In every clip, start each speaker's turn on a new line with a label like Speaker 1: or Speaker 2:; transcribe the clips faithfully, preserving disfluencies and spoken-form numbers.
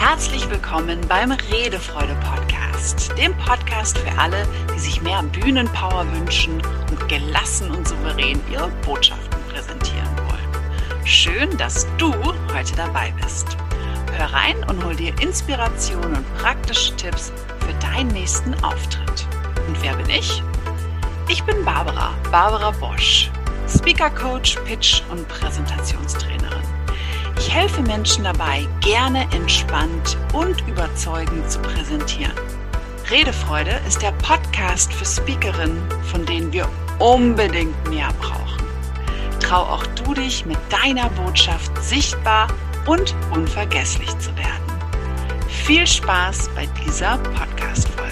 Speaker 1: Herzlich willkommen beim Redefreude-Podcast, dem Podcast für alle, die sich mehr Bühnenpower wünschen und gelassen und souverän ihre Botschaften präsentieren wollen. Schön, dass du heute dabei bist. Hör rein und hol dir Inspiration und praktische Tipps für deinen nächsten Auftritt. Und wer bin ich? Ich bin Barbara, Barbara Bosch, Speaker Coach, Pitch und Präsentationstrainerin. Ich helfe Menschen dabei, gerne entspannt und überzeugend zu präsentieren. Redefreude ist der Podcast für Speakerinnen, von denen wir unbedingt mehr brauchen. Trau auch du dich, mit deiner Botschaft sichtbar und unvergesslich zu werden. Viel Spaß bei dieser Podcast-Folge.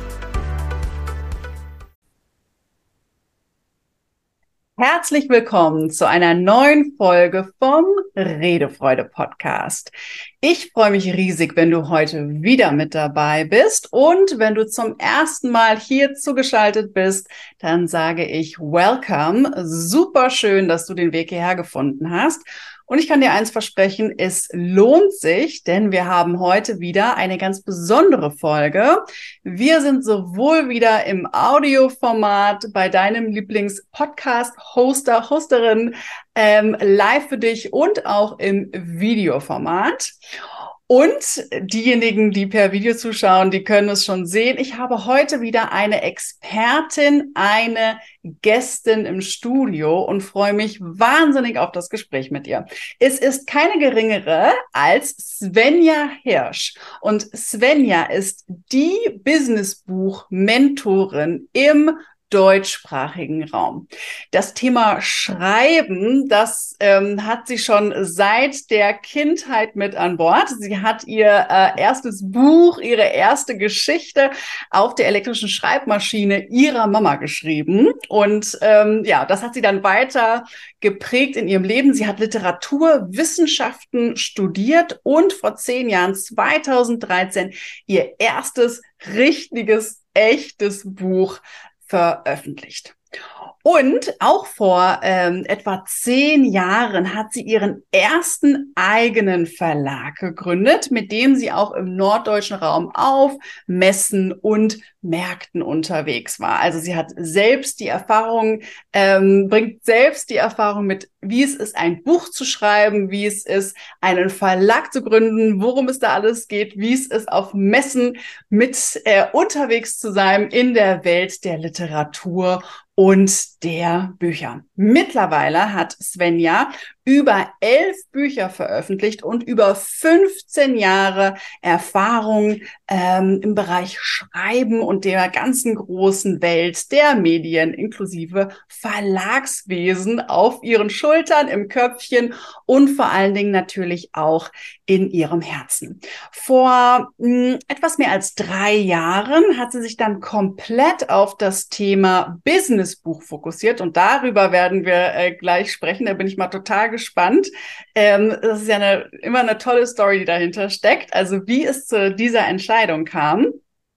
Speaker 1: Herzlich willkommen zu einer neuen Folge vom Redefreude-Podcast. Ich freue mich riesig, wenn du heute wieder mit dabei bist, und wenn du zum ersten Mal hier zugeschaltet bist, dann sage ich Welcome. Super schön, dass du den Weg hierher gefunden hast. Und ich kann dir eins versprechen, es lohnt sich, denn wir haben heute wieder eine ganz besondere Folge. Wir sind sowohl wieder im Audioformat bei deinem Lieblings-Podcast-Hoster, Hosterin ähm, live für dich und auch im Videoformat. Und diejenigen, die per Video zuschauen, die können es schon sehen. Ich habe heute wieder eine Expertin, eine Gästin im Studio und freue mich wahnsinnig auf das Gespräch mit ihr. Es ist keine geringere als Svenja Hirsch. Und Svenja ist die Businessbuch-Mentorin im deutschsprachigen Raum. Das Thema Schreiben, das ähm, hat sie schon seit der Kindheit mit an Bord. Sie hat ihr äh, erstes Buch, ihre erste Geschichte auf der elektrischen Schreibmaschine ihrer Mama geschrieben. Und ähm, ja, das hat sie dann weiter geprägt in ihrem Leben. Sie hat Literaturwissenschaften studiert und vor zehn Jahren, zweitausenddreizehn, ihr erstes richtiges, echtes Buch veröffentlicht. Und auch vor ähm, etwa zehn Jahren hat sie ihren ersten eigenen Verlag gegründet, mit dem sie auch im norddeutschen Raum auf Messen und Märkten unterwegs war. Also sie hat selbst die Erfahrung, ähm, bringt selbst die Erfahrung mit, wie es ist, ein Buch zu schreiben, wie es ist, einen Verlag zu gründen, worum es da alles geht, wie es ist, auf Messen mit äh, unterwegs zu sein in der Welt der Literatur und der Bücher. Mittlerweile hat Svenja über elf Bücher veröffentlicht und über fünfzehn Jahre Erfahrung ähm, im Bereich Schreiben und der ganzen großen Welt der Medien inklusive Verlagswesen auf ihren Schultern, im Köpfchen und vor allen Dingen natürlich auch in ihrem Herzen. Vor mh, etwas mehr als drei Jahren hat sie sich dann komplett auf das Thema Businessbuch fokussiert, und darüber werden wir äh, gleich sprechen. Da bin ich mal total gespannt. Ähm, das ist ja eine, immer eine tolle Story, die dahinter steckt, also wie es zu dieser Entscheidung kam.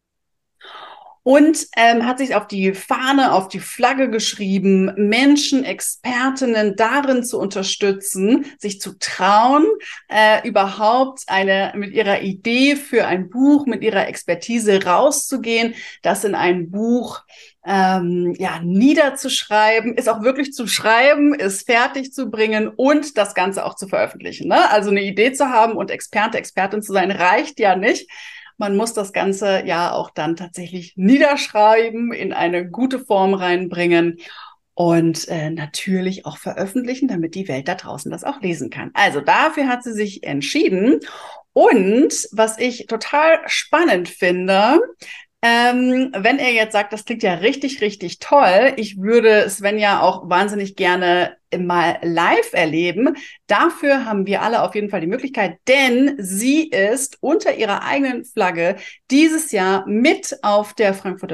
Speaker 1: Und ähm, hat sich auf die Fahne, auf die Flagge geschrieben, Menschen, Expertinnen darin zu unterstützen, sich zu trauen, äh, überhaupt eine mit ihrer Idee für ein Buch, mit ihrer Expertise rauszugehen, das in ein Buch ähm, ja niederzuschreiben, ist auch wirklich zu schreiben, ist fertig zu bringen und das Ganze auch zu veröffentlichen. Ne? Also eine Idee zu haben und Experte, Expertin zu sein, reicht ja nicht. Man muss das Ganze ja auch dann tatsächlich niederschreiben, in eine gute Form reinbringen und äh, natürlich auch veröffentlichen, damit die Welt da draußen das auch lesen kann. Also dafür hat sie sich entschieden. Und was ich total spannend finde, Ähm, wenn er jetzt sagt, das klingt ja richtig, richtig toll, ich würde Svenja auch wahnsinnig gerne mal live erleben. Dafür haben wir alle auf jeden Fall die Möglichkeit, denn sie ist unter ihrer eigenen Flagge dieses Jahr mit auf der Frankfurter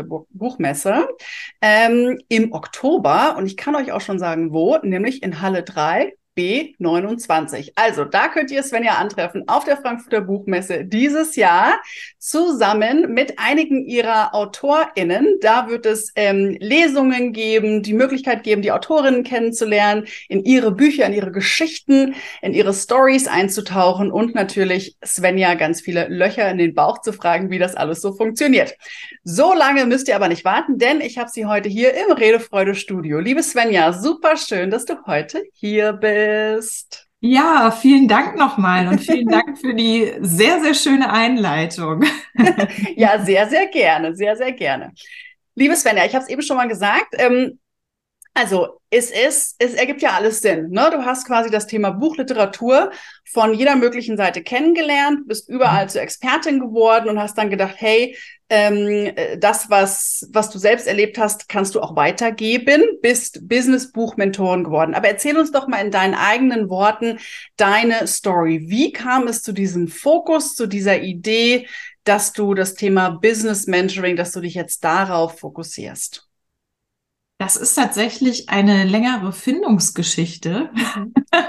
Speaker 1: Buchmesse ähm, im Oktober. Und ich kann euch auch schon sagen, wo, nämlich in Halle drei. B neunundzwanzig. Also da könnt ihr Svenja antreffen auf der Frankfurter Buchmesse dieses Jahr zusammen mit einigen ihrer AutorInnen. Da wird es ähm, Lesungen geben, die Möglichkeit geben, die Autorinnen kennenzulernen, in ihre Bücher, in ihre Geschichten, in ihre Stories einzutauchen und natürlich Svenja ganz viele Löcher in den Bauch zu fragen, wie das alles so funktioniert. So lange müsst ihr aber nicht warten, denn ich habe sie heute hier im Redefreude-Studio. Liebe Svenja, super schön, dass du heute hier bist.
Speaker 2: Ja, vielen Dank nochmal und vielen Dank für die sehr, sehr schöne Einleitung.
Speaker 1: Ja, sehr, sehr gerne, sehr, sehr gerne. Liebe Svenja, ich habe es eben schon mal gesagt, ähm, also es ist, es ergibt ja alles Sinn, ne? Du hast quasi das Thema Buchliteratur von jeder möglichen Seite kennengelernt, bist überall zur Expertin geworden und hast dann gedacht, hey, ähm, das, was, was du selbst erlebt hast, kannst du auch weitergeben, bist Business-Buch-Mentorin geworden. Aber erzähl uns doch mal in deinen eigenen Worten deine Story. Wie kam es zu diesem Fokus, zu dieser Idee, dass du das Thema Business-Mentoring, dass du dich jetzt darauf fokussierst?
Speaker 2: Das ist tatsächlich eine längere Findungsgeschichte.
Speaker 1: Mhm.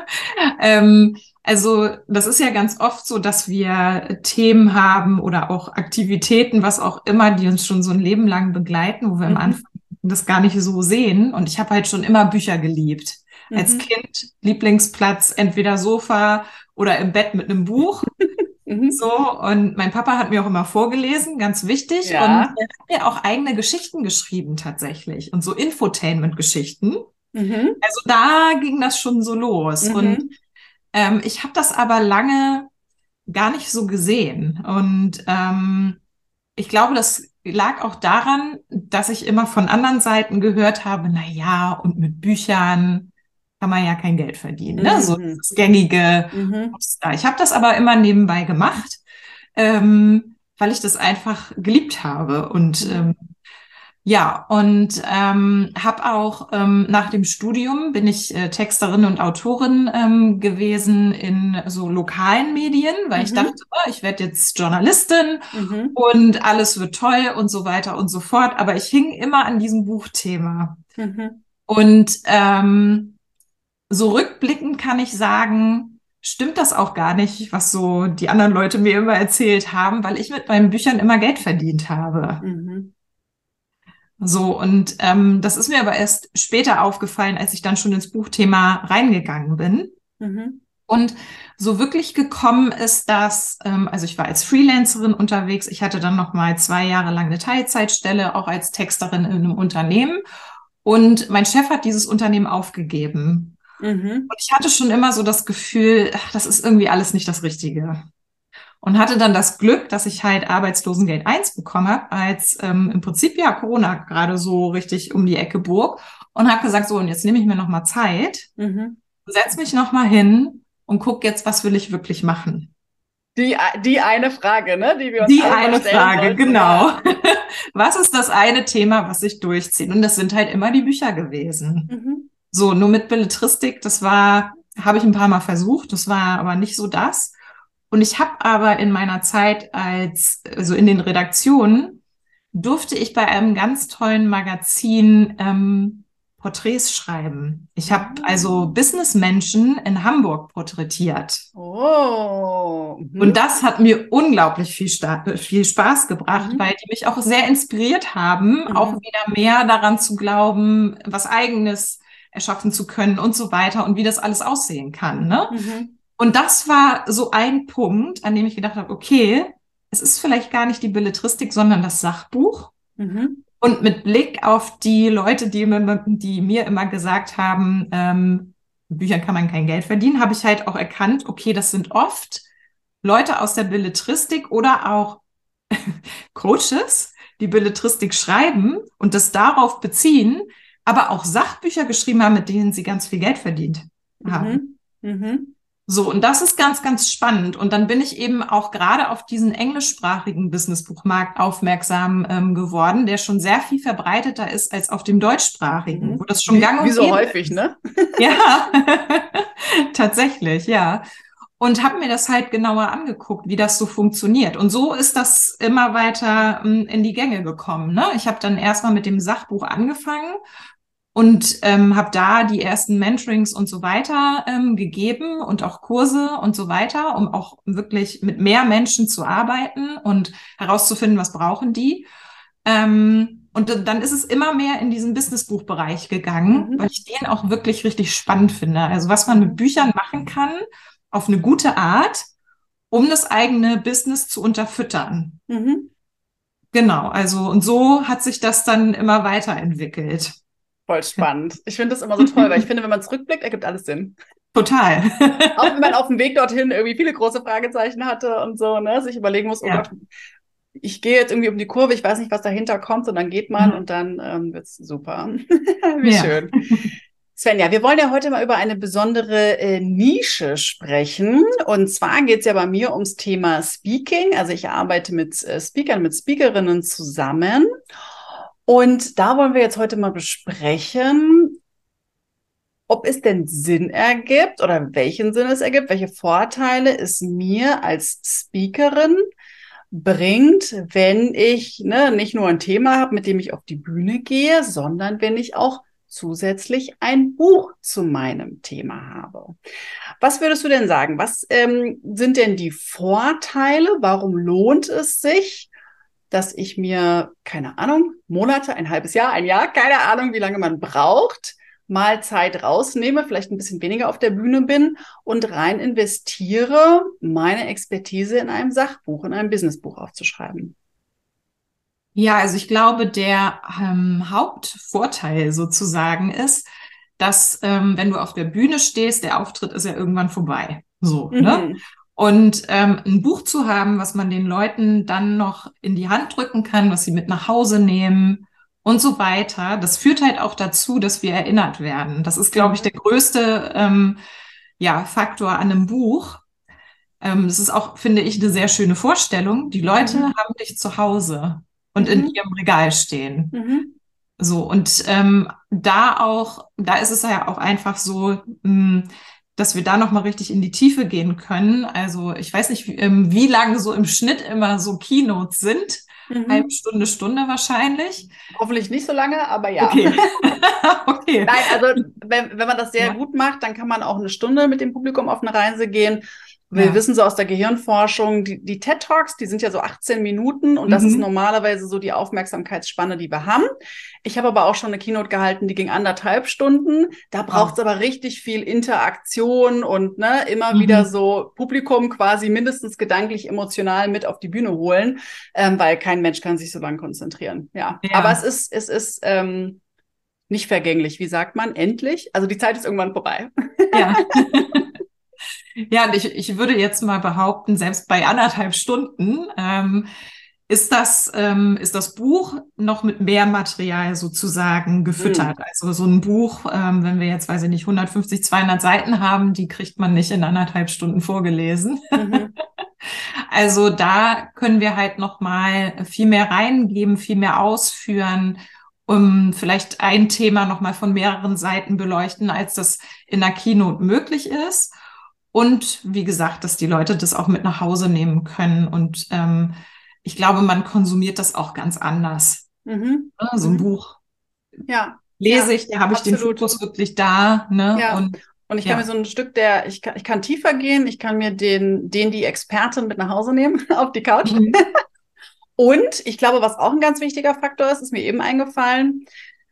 Speaker 2: ähm, also das ist ja ganz oft so, dass wir Themen haben oder auch Aktivitäten, was auch immer, die uns schon so ein Leben lang begleiten, wo wir
Speaker 1: Mhm.
Speaker 2: am Anfang das gar nicht so sehen. Und ich habe halt schon immer Bücher geliebt.
Speaker 1: Mhm.
Speaker 2: Als Kind Lieblingsplatz, entweder Sofa oder im Bett mit einem Buch.
Speaker 1: Mhm.
Speaker 2: So, und mein Papa hat mir auch immer vorgelesen, ganz wichtig.
Speaker 1: Ja.
Speaker 2: Und er hat mir auch eigene Geschichten geschrieben tatsächlich. Und so Infotainment-Geschichten.
Speaker 1: Mhm.
Speaker 2: Also da ging das schon so los.
Speaker 1: Mhm.
Speaker 2: Und ähm, ich habe das aber lange gar nicht so gesehen. Und ähm, ich glaube, das lag auch daran, dass ich immer von anderen Seiten gehört habe, na ja, und mit Büchern kann man ja kein Geld verdienen, ne? So
Speaker 1: Mhm.
Speaker 2: das gängige
Speaker 1: Mhm.
Speaker 2: Muster. Ich habe das aber immer nebenbei gemacht, ähm, weil ich das einfach geliebt habe. Und
Speaker 1: Mhm.
Speaker 2: ähm, ja, und ähm, habe auch ähm, nach dem Studium bin ich äh, Texterin und Autorin ähm, gewesen in so lokalen Medien, weil ich
Speaker 1: Mhm.
Speaker 2: dachte, oh, ich werde jetzt Journalistin
Speaker 1: Mhm.
Speaker 2: und alles wird toll und so weiter und so fort. Aber ich hing immer an diesem Buchthema.
Speaker 1: Mhm.
Speaker 2: Und ähm, so rückblickend kann ich sagen, stimmt das auch gar nicht, was so die anderen Leute mir immer erzählt haben, weil ich mit meinen Büchern immer Geld verdient habe.
Speaker 1: Mhm.
Speaker 2: So, und ähm, das ist mir aber erst später aufgefallen, als ich dann schon ins Buchthema reingegangen bin.
Speaker 1: Mhm.
Speaker 2: Und so wirklich gekommen ist das, ähm, also ich war als Freelancerin unterwegs, ich hatte dann noch mal zwei Jahre lang eine Teilzeitstelle, auch als Texterin in einem Unternehmen. Und mein Chef hat dieses Unternehmen aufgegeben.
Speaker 1: Mhm.
Speaker 2: Und ich hatte schon immer so das Gefühl, ach, das ist irgendwie alles nicht das Richtige. Und hatte dann das Glück, dass ich halt Arbeitslosengeld eins bekommen habe, als ähm, im Prinzip ja Corona gerade so richtig um die Ecke bog. Und habe gesagt, so, und jetzt nehme ich mir noch mal Zeit,
Speaker 1: Mhm.
Speaker 2: setz mich noch mal hin und guck jetzt, was will ich wirklich machen.
Speaker 1: Die, die eine Frage, ne, die wir uns
Speaker 2: Die
Speaker 1: alle mal
Speaker 2: eine
Speaker 1: stellen
Speaker 2: Frage,
Speaker 1: sollten.
Speaker 2: genau.
Speaker 1: Ja.
Speaker 2: Was ist das eine Thema, was sich durchzieht? Und das sind halt immer die Bücher gewesen.
Speaker 1: Mhm.
Speaker 2: So, nur mit Belletristik, das war, habe ich ein paar Mal versucht, das war aber nicht so das. Und ich habe aber in meiner Zeit als, also in den Redaktionen, durfte ich bei einem ganz tollen Magazin ähm, Porträts schreiben. Ich habe also Businessmenschen in Hamburg porträtiert.
Speaker 1: Oh.
Speaker 2: Und
Speaker 1: Mhm.
Speaker 2: das hat mir unglaublich viel, viel Spaß gebracht,
Speaker 1: Mhm.
Speaker 2: weil die mich auch sehr inspiriert haben, auch
Speaker 1: Mhm.
Speaker 2: wieder mehr daran zu glauben, was Eigenes erschaffen zu können und so weiter und wie das alles aussehen kann, ne?
Speaker 1: Mhm.
Speaker 2: Und das war so ein Punkt, an dem ich gedacht habe, okay, es ist vielleicht gar nicht die Belletristik, sondern das Sachbuch.
Speaker 1: Mhm.
Speaker 2: Und mit Blick auf die Leute, die mir, die mir immer gesagt haben, ähm, mit Büchern kann man kein Geld verdienen, habe ich halt auch erkannt, okay, das sind oft Leute aus der Belletristik oder auch Coaches, die Belletristik schreiben und das darauf beziehen, aber auch Sachbücher geschrieben haben, mit denen sie ganz viel Geld verdient haben.
Speaker 1: Mhm. Mhm.
Speaker 2: So, und das ist ganz, ganz spannend. Und dann bin ich eben auch gerade auf diesen englischsprachigen Businessbuchmarkt aufmerksam ähm, geworden, der schon sehr viel verbreiteter ist als auf dem deutschsprachigen, wo
Speaker 1: Mhm.
Speaker 2: das schon
Speaker 1: Wie,
Speaker 2: gang
Speaker 1: wie
Speaker 2: und
Speaker 1: so
Speaker 2: gäbe
Speaker 1: häufig,
Speaker 2: ist.
Speaker 1: ne?
Speaker 2: Ja, tatsächlich, ja. Und habe mir das halt genauer angeguckt, wie das so funktioniert. Und so ist das immer weiter ähm, in die Gänge gekommen. Ne? Ich habe dann erstmal mit dem Sachbuch angefangen und ähm, habe da die ersten Mentorings und so weiter ähm, gegeben und auch Kurse und so weiter, um auch wirklich mit mehr Menschen zu arbeiten und herauszufinden, was brauchen die. Ähm, und dann ist es immer mehr in diesen Businessbuchbereich gegangen,
Speaker 1: Mhm.
Speaker 2: weil ich den auch wirklich richtig spannend finde. Also was man mit Büchern machen kann, auf eine gute Art, um das eigene Business zu unterfüttern.
Speaker 1: Mhm.
Speaker 2: Genau, also und so hat sich das dann immer weiterentwickelt.
Speaker 1: Voll spannend. Ich finde das immer so toll, weil ich finde, wenn man zurückblickt, ergibt alles Sinn.
Speaker 2: Total.
Speaker 1: Auch wenn man auf dem Weg dorthin irgendwie viele große Fragezeichen hatte und so, ne, sich überlegen muss, oh Gott,
Speaker 2: Ja.
Speaker 1: ich gehe jetzt irgendwie um die Kurve, ich weiß nicht, was dahinter kommt, und dann geht man
Speaker 2: Mhm.
Speaker 1: und dann ähm, wird's super. Wie
Speaker 2: Ja.
Speaker 1: schön. Svenja, wir wollen ja heute mal über eine besondere äh, Nische sprechen. Und zwar geht es ja bei mir ums Thema Speaking. Also ich arbeite mit äh, Speakern, mit Speakerinnen zusammen. Und da wollen wir jetzt heute mal besprechen, ob es denn Sinn ergibt oder welchen Sinn es ergibt, welche Vorteile es mir als Speakerin bringt, wenn ich ne, nicht nur ein Thema habe, mit dem ich auf die Bühne gehe, sondern wenn ich auch zusätzlich ein Buch zu meinem Thema habe. Was würdest du denn sagen? Was ähm, sind denn die Vorteile? Warum lohnt es sich, dass ich mir, keine Ahnung, Monate, ein halbes Jahr, ein Jahr, keine Ahnung, wie lange man braucht, mal Zeit rausnehme, vielleicht ein bisschen weniger auf der Bühne bin und rein investiere, meine Expertise in einem Sachbuch, in einem Businessbuch aufzuschreiben?
Speaker 2: Ja, also ich glaube, der ähm, Hauptvorteil sozusagen ist, dass ähm, wenn du auf der Bühne stehst, der Auftritt ist ja irgendwann vorbei. So, ne?
Speaker 1: Mhm.
Speaker 2: Und ähm, ein Buch zu haben, was man den Leuten dann noch in die Hand drücken kann, was sie mit nach Hause nehmen und so weiter, das führt halt auch dazu, dass wir erinnert werden. Das ist, glaube ich,
Speaker 1: Mhm.
Speaker 2: der größte ähm, ja, Faktor an einem Buch. Ähm, das ist auch, finde ich, eine sehr schöne Vorstellung. Die Leute
Speaker 1: Mhm.
Speaker 2: haben dich zu Hause und in
Speaker 1: Mhm.
Speaker 2: ihrem Regal stehen.
Speaker 1: Mhm.
Speaker 2: So, und ähm, da auch, da ist es ja auch einfach so, mh, dass wir da nochmal richtig in die Tiefe gehen können. Also ich weiß nicht, wie, ähm, wie lange so im Schnitt immer so Keynotes sind. Halbe
Speaker 1: Mhm.
Speaker 2: Stunde, Stunde wahrscheinlich.
Speaker 1: Hoffentlich nicht so lange, aber ja.
Speaker 2: Okay. Okay.
Speaker 1: Nein, also wenn, wenn man das sehr
Speaker 2: Ja,
Speaker 1: gut macht, dann kann man auch eine Stunde mit dem Publikum auf eine Reise gehen. Wir
Speaker 2: ja.
Speaker 1: wissen so aus der Gehirnforschung, die, die TED Talks, die sind ja so achtzehn Minuten und das ist
Speaker 2: Mhm.
Speaker 1: normalerweise so die Aufmerksamkeitsspanne, die wir haben. Ich habe aber auch schon eine Keynote gehalten, die ging anderthalb Stunden. Da braucht es
Speaker 2: Wow.
Speaker 1: aber richtig viel Interaktion und ne, immer wieder
Speaker 2: Mhm.
Speaker 1: so Publikum quasi mindestens gedanklich, emotional mit auf die Bühne holen, ähm, weil kein Mensch kann sich so lange konzentrieren. Ja, aber es
Speaker 2: Ja,
Speaker 1: ist, es ist ähm, nicht vergänglich, wie sagt man? Endlich? Also die Zeit ist irgendwann vorbei.
Speaker 2: ja. Ja, und ich, ich würde jetzt mal behaupten, selbst bei anderthalb Stunden ähm, ist das, ähm, ist das Buch noch mit mehr Material sozusagen gefüttert.
Speaker 1: Hm.
Speaker 2: Also so ein Buch, ähm, wenn wir jetzt, weiß ich nicht, hundertfünfzig, zweihundert Seiten haben, die kriegt man nicht in anderthalb Stunden vorgelesen.
Speaker 1: Mhm.
Speaker 2: Also da können wir halt noch mal viel mehr reingeben, viel mehr ausführen, um vielleicht ein Thema noch mal von mehreren Seiten beleuchten, als das in der Keynote möglich ist. Und wie gesagt, dass die Leute das auch mit nach Hause nehmen können. Und ähm, ich glaube, man konsumiert das auch ganz anders.
Speaker 1: Mhm.
Speaker 2: Ne? So ein
Speaker 1: Mhm.
Speaker 2: Buch
Speaker 1: Ja,
Speaker 2: lese
Speaker 1: ja,
Speaker 2: ich, da habe ich den
Speaker 1: absolut.
Speaker 2: Fokus wirklich da. Ne?
Speaker 1: Ja.
Speaker 2: Und
Speaker 1: Und ich kann mir
Speaker 2: ja.
Speaker 1: so ein Stück der, ich kann, ich kann tiefer gehen, ich kann mir den, den die Expertin mit nach Hause nehmen auf die Couch.
Speaker 2: Mhm.
Speaker 1: Und ich glaube, was auch ein ganz wichtiger Faktor ist, ist mir eben eingefallen.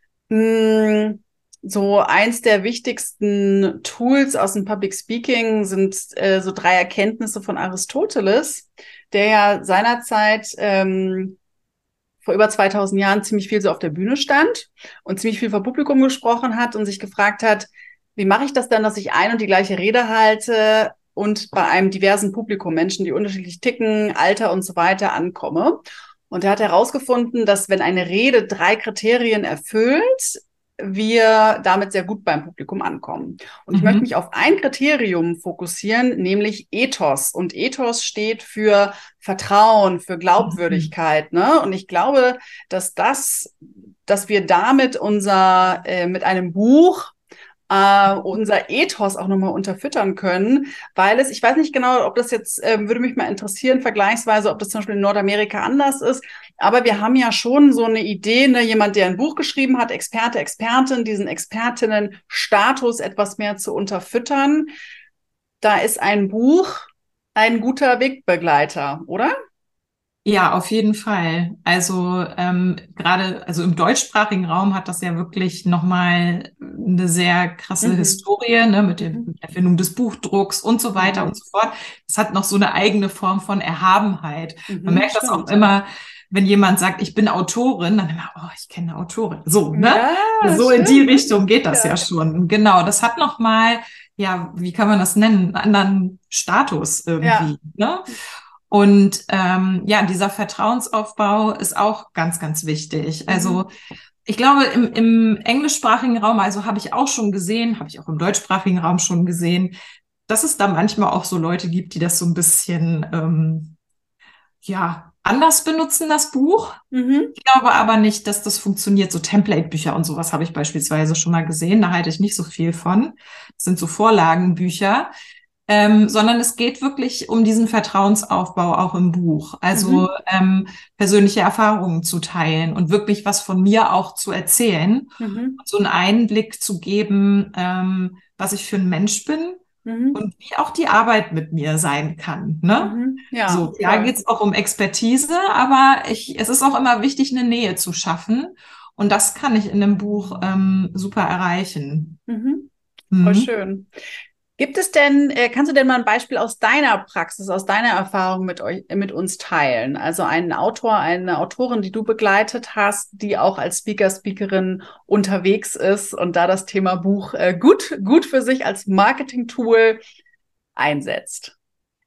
Speaker 1: mh, So eins der wichtigsten Tools aus dem Public Speaking sind äh, so drei Erkenntnisse von Aristoteles, der ja seinerzeit ähm, vor über zweitausend Jahren ziemlich viel so auf der Bühne stand und ziemlich viel vor Publikum gesprochen hat und sich gefragt hat, wie mache ich das dann, dass ich ein und die gleiche Rede halte und bei einem diversen Publikum, Menschen, die unterschiedlich ticken, Alter und so weiter, ankomme. Und er hat herausgefunden, dass wenn eine Rede drei Kriterien erfüllt, wir damit sehr gut beim Publikum ankommen. Und ich möchte
Speaker 2: Mhm.
Speaker 1: mich auf ein Kriterium fokussieren, nämlich Ethos. Und Ethos steht für Vertrauen, für
Speaker 2: Mhm.
Speaker 1: Glaubwürdigkeit, ne? Und ich glaube, dass das, dass wir damit unser, äh, mit einem Buch äh, unser Ethos auch nochmal unterfüttern können, weil es, ich weiß nicht genau, ob das jetzt, äh, würde mich mal interessieren, vergleichsweise, ob das zum Beispiel in Nordamerika anders ist, aber wir haben ja schon so eine Idee, ne, jemand, der ein Buch geschrieben hat, Experte, Expertin, diesen Expertinnenstatus etwas mehr zu unterfüttern. Da ist ein Buch ein guter Wegbegleiter, oder?
Speaker 2: Ja, auf jeden Fall. Also ähm, gerade, also im deutschsprachigen Raum hat das ja wirklich nochmal eine sehr krasse
Speaker 1: Mhm.
Speaker 2: Historie, ne, mit der
Speaker 1: Mhm.
Speaker 2: Erfindung des Buchdrucks und so weiter und
Speaker 1: Mhm.
Speaker 2: so fort. Es hat noch so eine eigene Form von Erhabenheit. Man
Speaker 1: Mhm.
Speaker 2: merkt das auch
Speaker 1: Stimmt.
Speaker 2: immer, wenn jemand sagt, ich bin Autorin, dann immer, oh, ich kenne eine Autorin. So, ne?
Speaker 1: Ja,
Speaker 2: So in die
Speaker 1: stimmt.
Speaker 2: Richtung geht das ja
Speaker 1: Ja.
Speaker 2: schon. Genau, das hat nochmal, ja, wie kann man das nennen, einen anderen Status
Speaker 1: Ja.
Speaker 2: irgendwie, ne? Und ähm, ja, dieser Vertrauensaufbau ist auch ganz, ganz wichtig.
Speaker 1: Mhm.
Speaker 2: Also ich glaube, im, im englischsprachigen Raum, also habe ich auch schon gesehen, habe ich auch im deutschsprachigen Raum schon gesehen, dass es da manchmal auch so Leute gibt, die das so ein bisschen ähm, ja anders benutzen, das Buch.
Speaker 1: Mhm.
Speaker 2: Ich glaube aber nicht, dass das funktioniert. So Template-Bücher und sowas habe ich beispielsweise schon mal gesehen. Da halte ich nicht so viel von. Das sind so Vorlagenbücher. Ähm, sondern es geht wirklich um diesen Vertrauensaufbau auch im Buch. Also
Speaker 1: Mhm.
Speaker 2: ähm, persönliche Erfahrungen zu teilen und wirklich was von mir auch zu erzählen.
Speaker 1: Mhm.
Speaker 2: So einen Einblick zu geben, ähm, was ich für ein Mensch bin
Speaker 1: Mhm.
Speaker 2: und wie auch die Arbeit mit mir sein kann. Ne?
Speaker 1: Mhm. Ja,
Speaker 2: So, klar
Speaker 1: toll.
Speaker 2: geht es auch um Expertise, aber ich, es ist auch immer wichtig, eine Nähe zu schaffen. Und das kann ich in dem Buch ähm, super erreichen.
Speaker 1: Mhm. Voll
Speaker 2: Mhm.
Speaker 1: schön. Gibt es denn, äh, kannst du denn mal ein Beispiel aus deiner Praxis, aus deiner Erfahrung mit euch, mit uns teilen? Also einen Autor, eine Autorin, die du begleitet hast, die auch als Speaker, Speakerin unterwegs ist und da das Thema Buch äh, gut, gut für sich als Marketing-Tool einsetzt.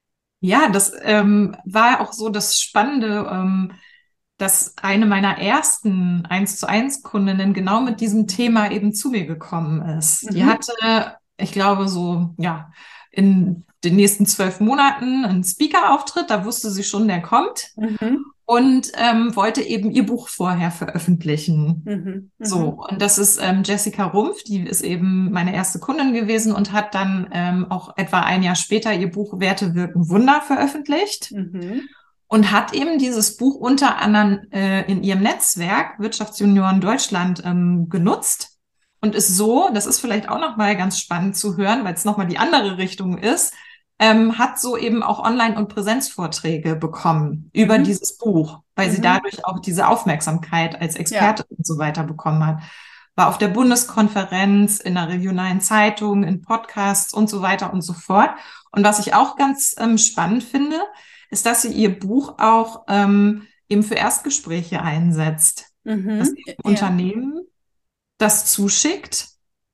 Speaker 2: Ja, das ähm, war auch so das Spannende, ähm, dass eine meiner ersten eins zu eins Kundinnen genau mit diesem Thema eben zu mir gekommen ist. Die
Speaker 1: Mhm.
Speaker 2: hatte, ich glaube, so, ja, in den nächsten zwölf Monaten einen Speaker-Auftritt, da wusste sie schon, der kommt
Speaker 1: Mhm.
Speaker 2: und ähm, wollte eben ihr Buch vorher veröffentlichen.
Speaker 1: Mhm.
Speaker 2: So,
Speaker 1: Mhm.
Speaker 2: und das ist ähm, Jessica Rumpf, die ist eben meine erste Kundin gewesen und hat dann ähm, auch etwa ein Jahr später ihr Buch Werte wirken Wunder veröffentlicht
Speaker 1: Mhm.
Speaker 2: und hat eben dieses Buch unter anderem äh, in ihrem Netzwerk Wirtschaftsjunioren Deutschland ähm, genutzt und ist so, das ist vielleicht auch nochmal ganz spannend zu hören, weil es nochmal die andere Richtung ist, ähm, hat so eben auch Online- und Präsenzvorträge bekommen über
Speaker 1: Mhm.
Speaker 2: dieses Buch, weil sie
Speaker 1: Mhm.
Speaker 2: dadurch auch diese Aufmerksamkeit als
Speaker 1: Ja.
Speaker 2: Experte und so weiter bekommen hat. War auf der Bundeskonferenz, in der regionalen Zeitung, in Podcasts und so weiter und so fort. Und was ich auch ganz ähm, spannend finde, ist, dass sie ihr Buch auch ähm, eben für Erstgespräche einsetzt. Dass
Speaker 1: Mhm.
Speaker 2: ihr
Speaker 1: Ja.
Speaker 2: Unternehmen das zuschickt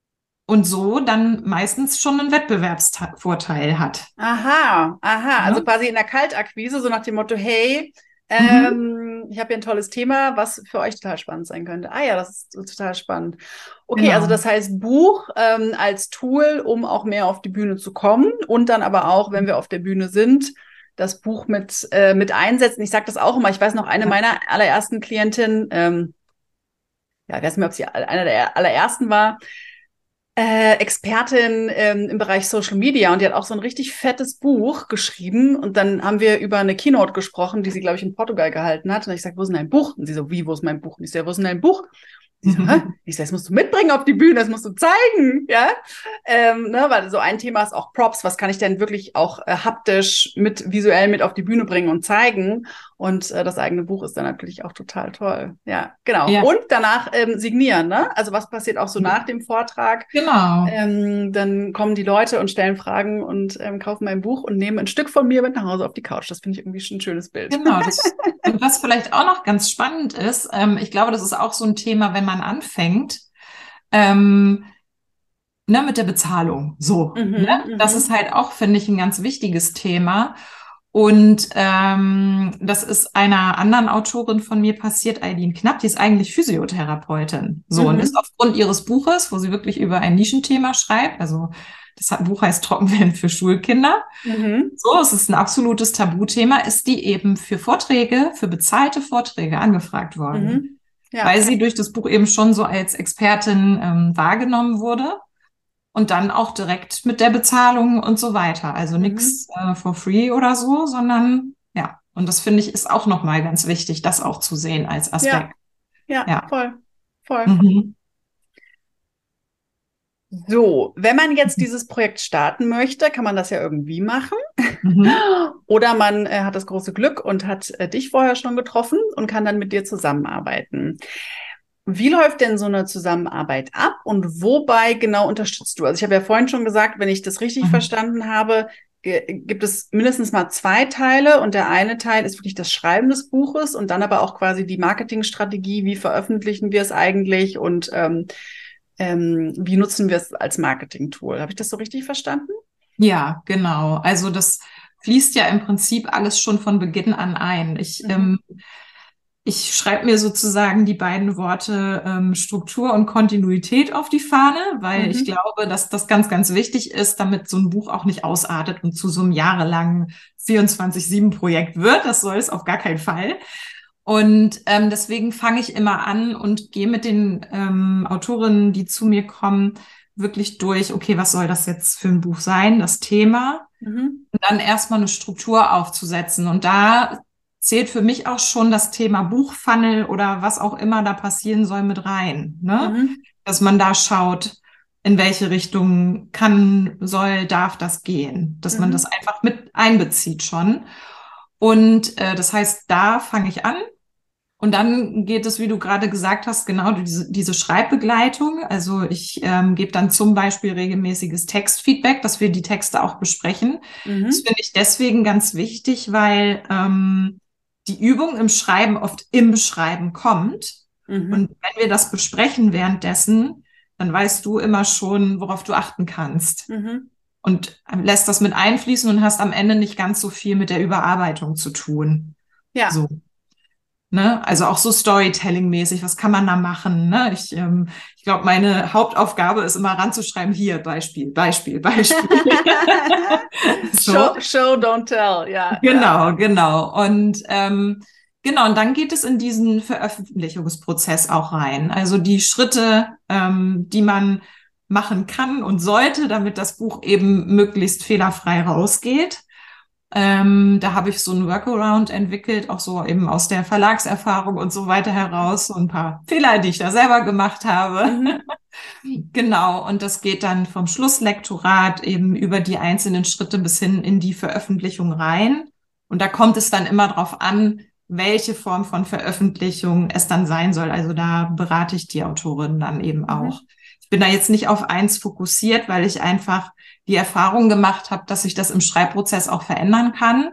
Speaker 2: und so dann meistens schon einen Wettbewerbsvorteil hat.
Speaker 1: Aha, aha. Also
Speaker 2: Ne?
Speaker 1: quasi in der Kaltakquise, so nach dem Motto, hey,
Speaker 2: Mhm.
Speaker 1: ähm, ich habe hier ein tolles Thema, was für euch total spannend sein könnte. Ah ja, das ist so total spannend. Okay, also
Speaker 2: Genau.
Speaker 1: das heißt Buch ähm, als Tool, um auch mehr auf die Bühne zu kommen und dann aber auch, wenn wir auf der Bühne sind, das Buch mit, äh, mit einsetzen. Ich sage das auch immer. Ich weiß noch, eine
Speaker 2: Ja.
Speaker 1: meiner allerersten Klientinnen, ähm, ja, ich weiß nicht mehr, ob sie einer der allerersten war, äh, Expertin ähm, im Bereich Social Media und die hat auch so ein richtig fettes Buch geschrieben und dann haben wir über eine Keynote gesprochen, die sie, glaube ich, in Portugal gehalten hat und ich sage, wo ist denn dein Buch? Und sie so, wie, wo ist mein Buch? Und ich so, ja, wo ist denn dein Buch? Sie so, hä? Ich so, das musst du mitbringen auf die Bühne, das musst du zeigen, ja? Ähm, ne, weil so ein Thema ist auch Props, was kann ich denn wirklich auch äh, haptisch mit visuell mit auf die Bühne bringen und zeigen? Und äh, das eigene Buch ist dann natürlich auch total toll. Ja, genau.
Speaker 2: Ja,
Speaker 1: Und danach ähm, signieren, ne? Also was passiert auch so nach dem Vortrag?
Speaker 2: genau.
Speaker 1: Ähm, dann kommen die Leute und stellen Fragen und ähm, kaufen mein Buch und nehmen ein Stück von mir mit nach Hause auf die Couch. Das finde ich irgendwie schon ein schönes Bild.
Speaker 2: Genau, das. Und was vielleicht auch noch ganz spannend ist, ähm, ich glaube, das ist auch so ein Thema, wenn man anfängt, ähm, ne, mit der Bezahlung. So, ne?
Speaker 1: Mhm,
Speaker 2: Das ist
Speaker 1: mhm,
Speaker 2: halt auch, finde ich, ein ganz wichtiges Thema. Und ähm, das ist einer anderen Autorin von mir passiert, Eileen Knapp, die ist eigentlich Physiotherapeutin. So, und ist
Speaker 1: mhm,
Speaker 2: aufgrund ihres Buches, wo sie wirklich über ein Nischenthema schreibt, also das hat- Buch heißt Trockenwellen für Schulkinder.
Speaker 1: mhm,
Speaker 2: So, es ist ein absolutes Tabuthema, ist die eben für Vorträge, für bezahlte Vorträge angefragt worden,
Speaker 1: mhm. Ja,
Speaker 2: weil sie durch das Buch eben schon so als Expertin ähm, wahrgenommen wurde. und dann auch direkt mit der Bezahlung und so weiter. Also
Speaker 1: Mhm.
Speaker 2: nichts äh, for free oder so, sondern ja. Und das finde ich ist auch nochmal ganz wichtig, das auch zu sehen als Aspekt.
Speaker 1: Ja, ja,
Speaker 2: Ja.
Speaker 1: voll, voll.
Speaker 2: Mhm.
Speaker 1: So, wenn man jetzt dieses Projekt starten möchte, kann man das ja irgendwie machen.
Speaker 2: Mhm.
Speaker 1: Oder man äh, hat das große Glück und hat äh, dich vorher schon getroffen und kann dann mit dir zusammenarbeiten. Wie läuft denn so eine Zusammenarbeit ab und wobei genau unterstützt du? Also ich habe ja vorhin schon gesagt, wenn ich das richtig
Speaker 2: Mhm.
Speaker 1: verstanden habe, äh, gibt es mindestens mal zwei Teile und der eine Teil ist wirklich das Schreiben des Buches und dann aber auch quasi die Marketingstrategie, wie veröffentlichen wir es eigentlich und ähm, ähm, wie nutzen wir es als Marketing-Tool? Habe ich das so richtig verstanden?
Speaker 2: Ja, genau. Also das fließt ja im Prinzip alles schon von Beginn an ein. Ich,
Speaker 1: Mhm.
Speaker 2: ähm, ich schreibe mir sozusagen die beiden Worte ähm, Struktur und Kontinuität auf die Fahne, weil ich
Speaker 1: Mhm.
Speaker 2: glaube, dass das ganz, ganz wichtig ist, damit so ein Buch auch nicht ausartet und zu so einem jahrelangen vierundzwanzig sieben Projekt wird. Das soll es auf gar keinen Fall. Und ähm, deswegen fange ich immer an und gehe mit den ähm, Autorinnen, die zu mir kommen, wirklich durch, okay, was soll das jetzt für ein Buch sein, das Thema,
Speaker 1: Mhm.
Speaker 2: und dann erstmal eine Struktur aufzusetzen. Und da zählt für mich auch schon das Thema Buchfunnel oder was auch immer da passieren soll mit rein, ne?
Speaker 1: Mhm.
Speaker 2: Dass man da schaut, in welche Richtung kann, soll, darf das gehen, dass man das
Speaker 1: Mhm.
Speaker 2: einfach mit einbezieht schon. Und äh, das heißt, da fange ich an. Und dann geht es, wie du gerade gesagt hast, genau diese, diese Schreibbegleitung. Also ich ähm, gebe dann zum Beispiel regelmäßiges Textfeedback, dass wir die Texte auch besprechen. Das
Speaker 1: Mhm.
Speaker 2: finde ich deswegen ganz wichtig, weil ähm, die Übung im Schreiben oft im Schreiben kommt. Und
Speaker 1: Mhm.
Speaker 2: wenn wir das besprechen währenddessen, dann weißt du immer schon, worauf du achten kannst.
Speaker 1: Mhm.
Speaker 2: Und lässt das mit einfließen und hast am Ende nicht ganz so viel mit der Überarbeitung zu tun.
Speaker 1: Ja.
Speaker 2: So. Ne? Also auch so Storytelling-mäßig, was kann man da machen? Ne? Ich, ähm, ich glaube, meine Hauptaufgabe ist immer ranzuschreiben, hier, Beispiel, Beispiel, Beispiel. So,
Speaker 1: Show, show, don't tell. Ja, ja.
Speaker 2: genau, genau. Und ähm, genau, und dann geht es in diesen Veröffentlichungsprozess auch rein. Also die Schritte, ähm, die man machen kann und sollte, damit das Buch eben möglichst fehlerfrei rausgeht. Ähm, da habe ich so einen Workaround entwickelt, auch so eben aus der Verlagserfahrung und so weiter heraus, so ein paar Fehler, die ich da selber gemacht habe.
Speaker 1: Mhm.
Speaker 2: Genau, und das geht dann vom Schlusslektorat eben über die einzelnen Schritte bis hin in die Veröffentlichung rein. Und da kommt es dann immer darauf an, welche Form von Veröffentlichung es dann sein soll. Also da berate ich die Autorin dann eben auch.
Speaker 1: Mhm.
Speaker 2: Ich bin da jetzt nicht auf eins fokussiert, weil ich einfach die Erfahrung gemacht habe, dass sich das im Schreibprozess auch verändern kann.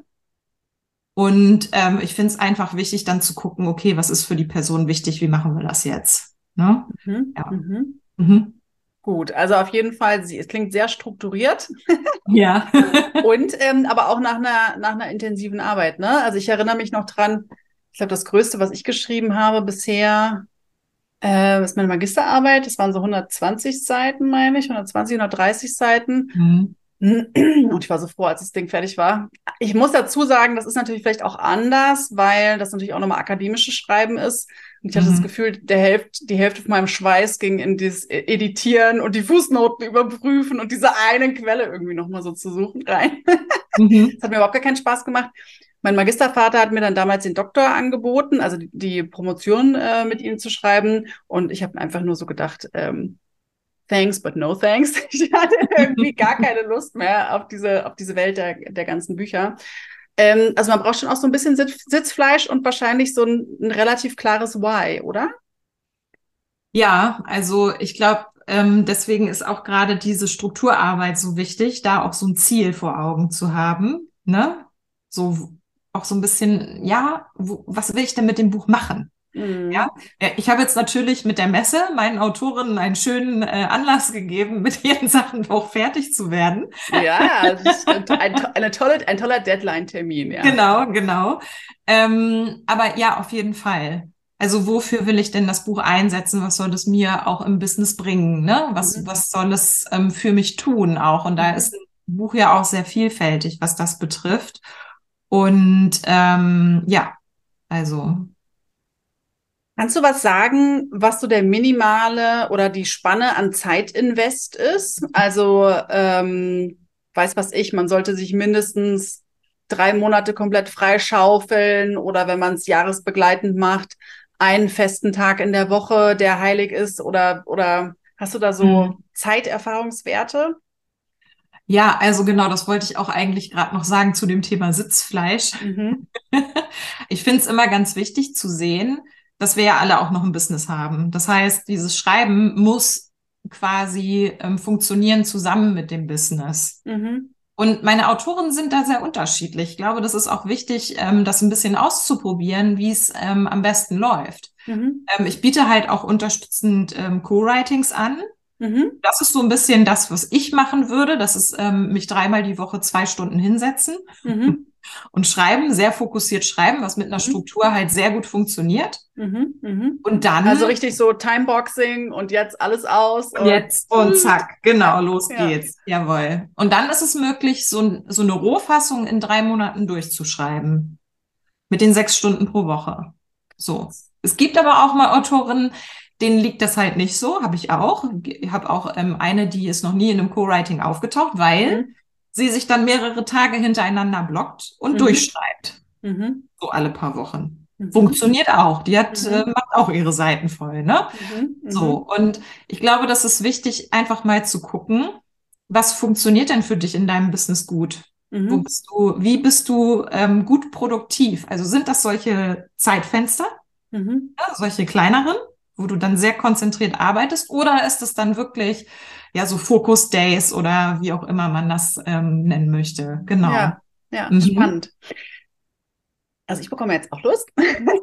Speaker 2: Und ähm, ich finde es einfach wichtig, dann zu gucken, okay, was ist für die Person wichtig, wie machen wir das jetzt? Ne?
Speaker 1: Mhm.
Speaker 2: Ja.
Speaker 1: Mhm.
Speaker 2: Mhm.
Speaker 1: Gut, also auf jeden Fall, sie, es klingt sehr strukturiert
Speaker 2: Ja.
Speaker 1: und ähm, aber auch nach einer, nach einer intensiven Arbeit, ne? Also ich erinnere mich noch dran, ich glaube, das Größte, was ich geschrieben habe bisher, äh, ist meine Magisterarbeit. Das waren so hundertzwanzig Seiten, meine ich, hundertzwanzig, hundertdreißig Seiten.
Speaker 2: Mhm.
Speaker 1: Und ich war so froh, als das Ding fertig war. Ich muss dazu sagen, das ist natürlich vielleicht auch anders, weil das natürlich auch nochmal akademisches Schreiben ist. Und ich hatte das
Speaker 2: Mhm.
Speaker 1: Gefühl, der Hälfte, die Hälfte von meinem Schweiß ging in dieses Editieren und die Fußnoten überprüfen und diese eine Quelle irgendwie nochmal so zu suchen rein.
Speaker 2: Mhm.
Speaker 1: Das hat mir überhaupt gar keinen Spaß gemacht. Mein Magistervater hat mir dann damals den Doktor angeboten, also die, die Promotion äh, mit ihm zu schreiben. Und ich habe einfach nur so gedacht, ähm, thanks, but no thanks. Ich hatte irgendwie gar keine Lust mehr auf diese, auf diese Welt der, der ganzen Bücher. Ähm, also man braucht schon auch so ein bisschen Sitz, Sitzfleisch und wahrscheinlich so ein, ein relativ klares Why, oder?
Speaker 2: Ja, also ich glaube, ähm, deswegen ist auch gerade diese Strukturarbeit so wichtig, da auch so ein Ziel vor Augen zu haben, ne? So auch so ein bisschen, ja, wo, was will ich denn mit dem Buch machen? Ja,
Speaker 1: Mhm.
Speaker 2: äh, ich habe jetzt natürlich mit der Messe meinen Autorinnen einen schönen äh, Anlass gegeben, mit ihren Sachen auch fertig zu werden.
Speaker 1: Ja, das ist ein, ein, eine tolle, ein toller Deadline-Termin, ja.
Speaker 2: Genau, genau. Ähm, aber ja, auf jeden Fall. Also wofür will ich denn das Buch einsetzen? Was soll es mir auch im Business bringen? Ne? Was,
Speaker 1: Mhm.
Speaker 2: was soll es ähm, für mich tun auch? Und da ist
Speaker 1: Mhm.
Speaker 2: ein Buch ja auch sehr vielfältig, was das betrifft. Und ähm, ja, also
Speaker 1: Kannst du was sagen, was so der minimale oder die Spanne an Zeitinvest ist? Also, ähm, weiß was ich, man sollte sich mindestens drei Monate komplett freischaufeln oder wenn man es jahresbegleitend macht, einen festen Tag in der Woche, der heilig ist oder, oder hast du da so
Speaker 2: Mhm.
Speaker 1: Zeiterfahrungswerte?
Speaker 2: Ja, also genau, das wollte ich auch eigentlich gerade noch sagen zu dem Thema Sitzfleisch.
Speaker 1: Mhm.
Speaker 2: Ich finde es immer ganz wichtig zu sehen, dass wir ja alle auch noch ein Business haben. Das heißt, dieses Schreiben muss quasi ähm, funktionieren zusammen mit dem Business.
Speaker 1: Mhm.
Speaker 2: Und meine Autoren sind da sehr unterschiedlich. Ich glaube, das ist auch wichtig, ähm, das ein bisschen auszuprobieren, wie es ähm, am besten läuft.
Speaker 1: Mhm.
Speaker 2: Ähm, ich biete halt auch unterstützend ähm, Co-Writings an.
Speaker 1: Mhm.
Speaker 2: Das ist so ein bisschen das, was ich machen würde. Das ist ähm, mich dreimal die Woche zwei Stunden hinsetzen
Speaker 1: Mhm.
Speaker 2: und schreiben, sehr fokussiert schreiben, was mit einer
Speaker 1: Mhm.
Speaker 2: Struktur halt sehr gut funktioniert.
Speaker 1: Mhm. Mhm.
Speaker 2: Und
Speaker 1: Also
Speaker 2: dann
Speaker 1: richtig so Timeboxing und jetzt alles aus
Speaker 2: und
Speaker 1: und
Speaker 2: jetzt und zack, genau,
Speaker 1: ja,
Speaker 2: los
Speaker 1: ja.
Speaker 2: geht's. Jawohl. Und dann ist es möglich, so, so eine Rohfassung in drei Monaten durchzuschreiben. Mit den sechs Stunden pro Woche. So. Es gibt aber auch mal Autorinnen, denen liegt das halt nicht so, habe ich auch. Ich habe auch ähm, eine, die ist noch nie in einem Co-Writing aufgetaucht, weil
Speaker 1: Mhm.
Speaker 2: sie sich dann mehrere Tage hintereinander blockt und
Speaker 1: Mhm.
Speaker 2: durchschreibt.
Speaker 1: Mhm.
Speaker 2: So alle paar Wochen.
Speaker 1: Mhm.
Speaker 2: Funktioniert auch. Die hat, äh,
Speaker 1: Mhm.
Speaker 2: macht auch ihre Seiten voll, ne?
Speaker 1: Mhm.
Speaker 2: So.
Speaker 1: Mhm.
Speaker 2: Und ich glaube, das ist wichtig, einfach mal zu gucken, was funktioniert denn für dich in deinem Business gut? Wo
Speaker 1: Mhm.
Speaker 2: bist du, wie bist du ähm, gut produktiv? Also sind das solche Zeitfenster,
Speaker 1: Mhm.
Speaker 2: ja, solche kleineren, wo du dann sehr konzentriert arbeitest, oder ist es dann wirklich ja so Focus Days oder wie auch immer man das ähm, nennen möchte? Genau.
Speaker 1: Ja, ja,
Speaker 2: Mhm.
Speaker 1: spannend. Also ich bekomme jetzt auch Lust.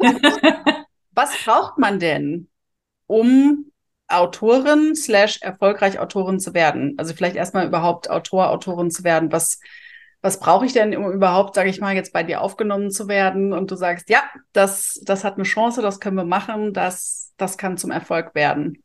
Speaker 1: Was braucht man denn, um Autorin slash erfolgreich Autorin zu werden? Also vielleicht erstmal überhaupt Autor, Autorin zu werden. Was, was brauche ich denn, um überhaupt, sage ich mal, jetzt bei dir aufgenommen zu werden und du sagst, ja, das, das hat eine Chance, das können wir machen, das, das kann zum Erfolg werden.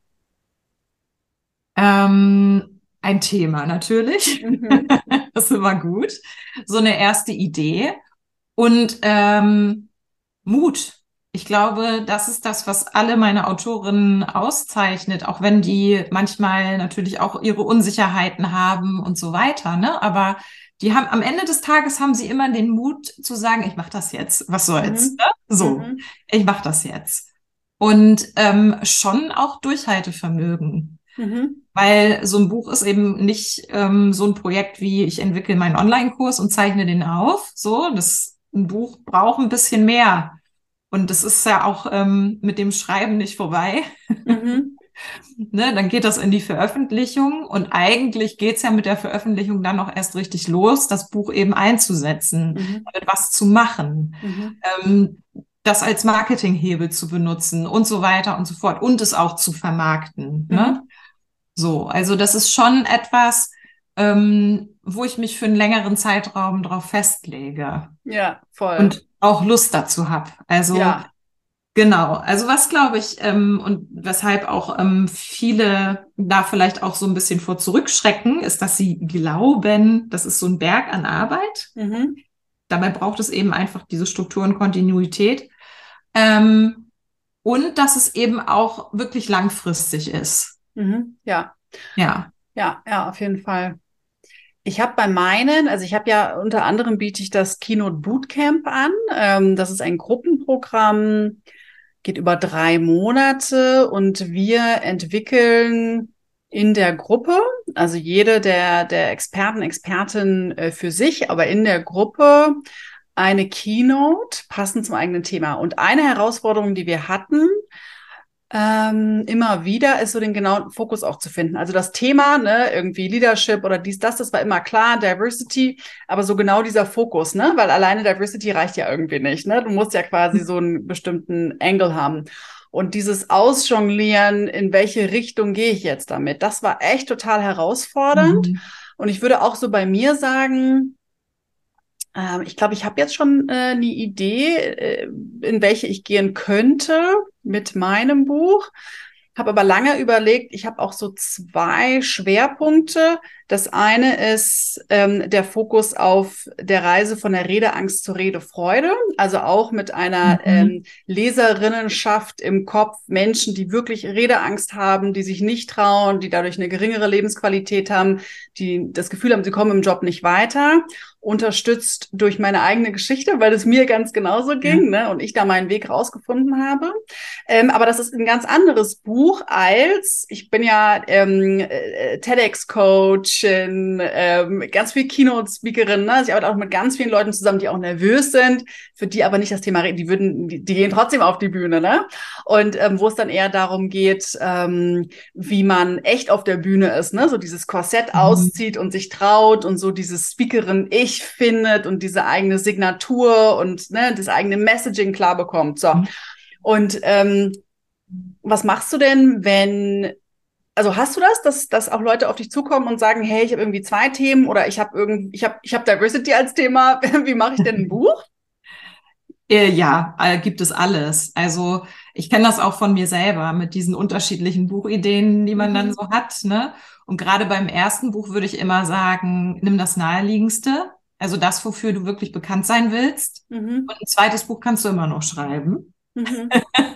Speaker 2: Ähm, ein Thema natürlich.
Speaker 1: Mhm.
Speaker 2: Das ist immer gut. So eine erste Idee. Und ähm, Mut. Ich glaube, das ist das, was alle meine Autorinnen auszeichnet, auch wenn die manchmal natürlich auch ihre Unsicherheiten haben und so weiter, ne? Aber die haben am Ende des Tages haben sie immer den Mut zu sagen, ich mache das jetzt. Was soll's,
Speaker 1: Mhm.
Speaker 2: ne? So,
Speaker 1: Mhm.
Speaker 2: ich mache das jetzt. Und ähm, schon auch Durchhaltevermögen.
Speaker 1: Mhm.
Speaker 2: Weil so ein Buch ist eben nicht ähm, so ein Projekt wie ich entwickle meinen Online-Kurs und zeichne den auf. So, das ein Buch braucht ein bisschen mehr. Und das ist ja auch ähm, mit dem Schreiben nicht vorbei.
Speaker 1: Mhm.
Speaker 2: Ne? Dann geht das in die Veröffentlichung und eigentlich geht's ja mit der Veröffentlichung dann noch erst richtig los, das Buch eben einzusetzen,
Speaker 1: Mhm.
Speaker 2: damit was zu machen,
Speaker 1: Mhm.
Speaker 2: ähm, das als Marketinghebel zu benutzen und so weiter und so fort und es auch zu vermarkten. Ne?
Speaker 1: Mhm.
Speaker 2: So, also das ist schon etwas, ähm, wo ich mich für einen längeren Zeitraum drauf festlege
Speaker 1: Ja, voll.
Speaker 2: und auch Lust dazu habe. Also
Speaker 1: Ja.
Speaker 2: genau, also was glaube ich ähm, und weshalb auch ähm, viele da vielleicht auch so ein bisschen vor zurückschrecken, ist, dass sie glauben, das ist so ein Berg an Arbeit.
Speaker 1: Mhm.
Speaker 2: Dabei braucht es eben einfach diese Struktur und Kontinuität. Ähm, und dass es eben auch wirklich langfristig ist.
Speaker 1: Mhm. Ja.
Speaker 2: Ja.
Speaker 1: Ja, ja, auf jeden Fall. Ich habe bei meinen, also ich habe ja unter anderem biete ich das Keynote Bootcamp an. Ähm, das ist ein Gruppenprogramm, geht über drei Monate und wir entwickeln in der Gruppe, also jede der, der Experten, Expertin äh, für sich, aber in der Gruppe eine Keynote passend zum eigenen Thema. Und eine Herausforderung, die wir hatten, ähm, immer wieder ist so den genauen Fokus auch zu finden. Also das Thema, ne, irgendwie Leadership oder dies, das, das war immer klar, Diversity, aber so genau dieser Fokus, ne, weil alleine Diversity reicht ja irgendwie nicht, ne, du musst ja quasi so einen bestimmten Angle haben. Und dieses Ausjonglieren, in welche Richtung gehe ich jetzt damit, das war echt total herausfordernd.
Speaker 2: Mhm.
Speaker 1: Und ich würde auch so bei mir sagen, ähm, ich glaube, ich habe jetzt schon äh, eine Idee, äh, in welche ich gehen könnte mit meinem Buch. Habe aber lange überlegt, ich habe auch so zwei Schwerpunkte. Das eine ist ähm, der Fokus auf der Reise von der Redeangst zur Redefreude, also auch mit einer
Speaker 2: Mhm.
Speaker 1: ähm, Leserinnenschaft im Kopf, Menschen, die wirklich Redeangst haben, die sich nicht trauen, die dadurch eine geringere Lebensqualität haben, die das Gefühl haben, sie kommen im Job nicht weiter, unterstützt durch meine eigene Geschichte, weil es mir ganz genauso ging,
Speaker 2: Ja.
Speaker 1: ne, und ich da meinen Weg rausgefunden habe. Ähm, aber das ist ein ganz anderes Buch als, ich bin ja ähm, äh, TEDx-Coachin, ähm, ganz viel Keynote-Speakerin, ne? Also ich arbeite auch mit ganz vielen Leuten zusammen, die auch nervös sind, für die aber nicht das Thema reden, die würden, die, die gehen trotzdem auf die Bühne, ne? Und ähm, wo es dann eher darum geht, ähm, wie man echt auf der Bühne ist, ne? So dieses Korsett
Speaker 2: Mhm.
Speaker 1: auszieht und sich traut und so dieses Speakerin-Ich findet und diese eigene Signatur und ne, das eigene Messaging klar bekommt. So. Und ähm, was machst du denn, wenn, also hast du das, dass, dass auch Leute auf dich zukommen und sagen, hey, ich habe irgendwie zwei Themen oder ich habe irgendwie, ich habe ich hab Diversity als Thema, wie mache ich denn ein Buch?
Speaker 2: Äh, Ja, äh, gibt es alles. Also ich kenne das auch von mir selber mit diesen unterschiedlichen Buchideen, die man dann
Speaker 1: Mhm.
Speaker 2: so hat, ne? Und gerade beim ersten Buch würde ich immer sagen, nimm das Naheliegendste, also das, wofür du wirklich bekannt sein willst.
Speaker 1: Mhm.
Speaker 2: Und ein zweites Buch kannst du immer noch schreiben,
Speaker 1: Mhm.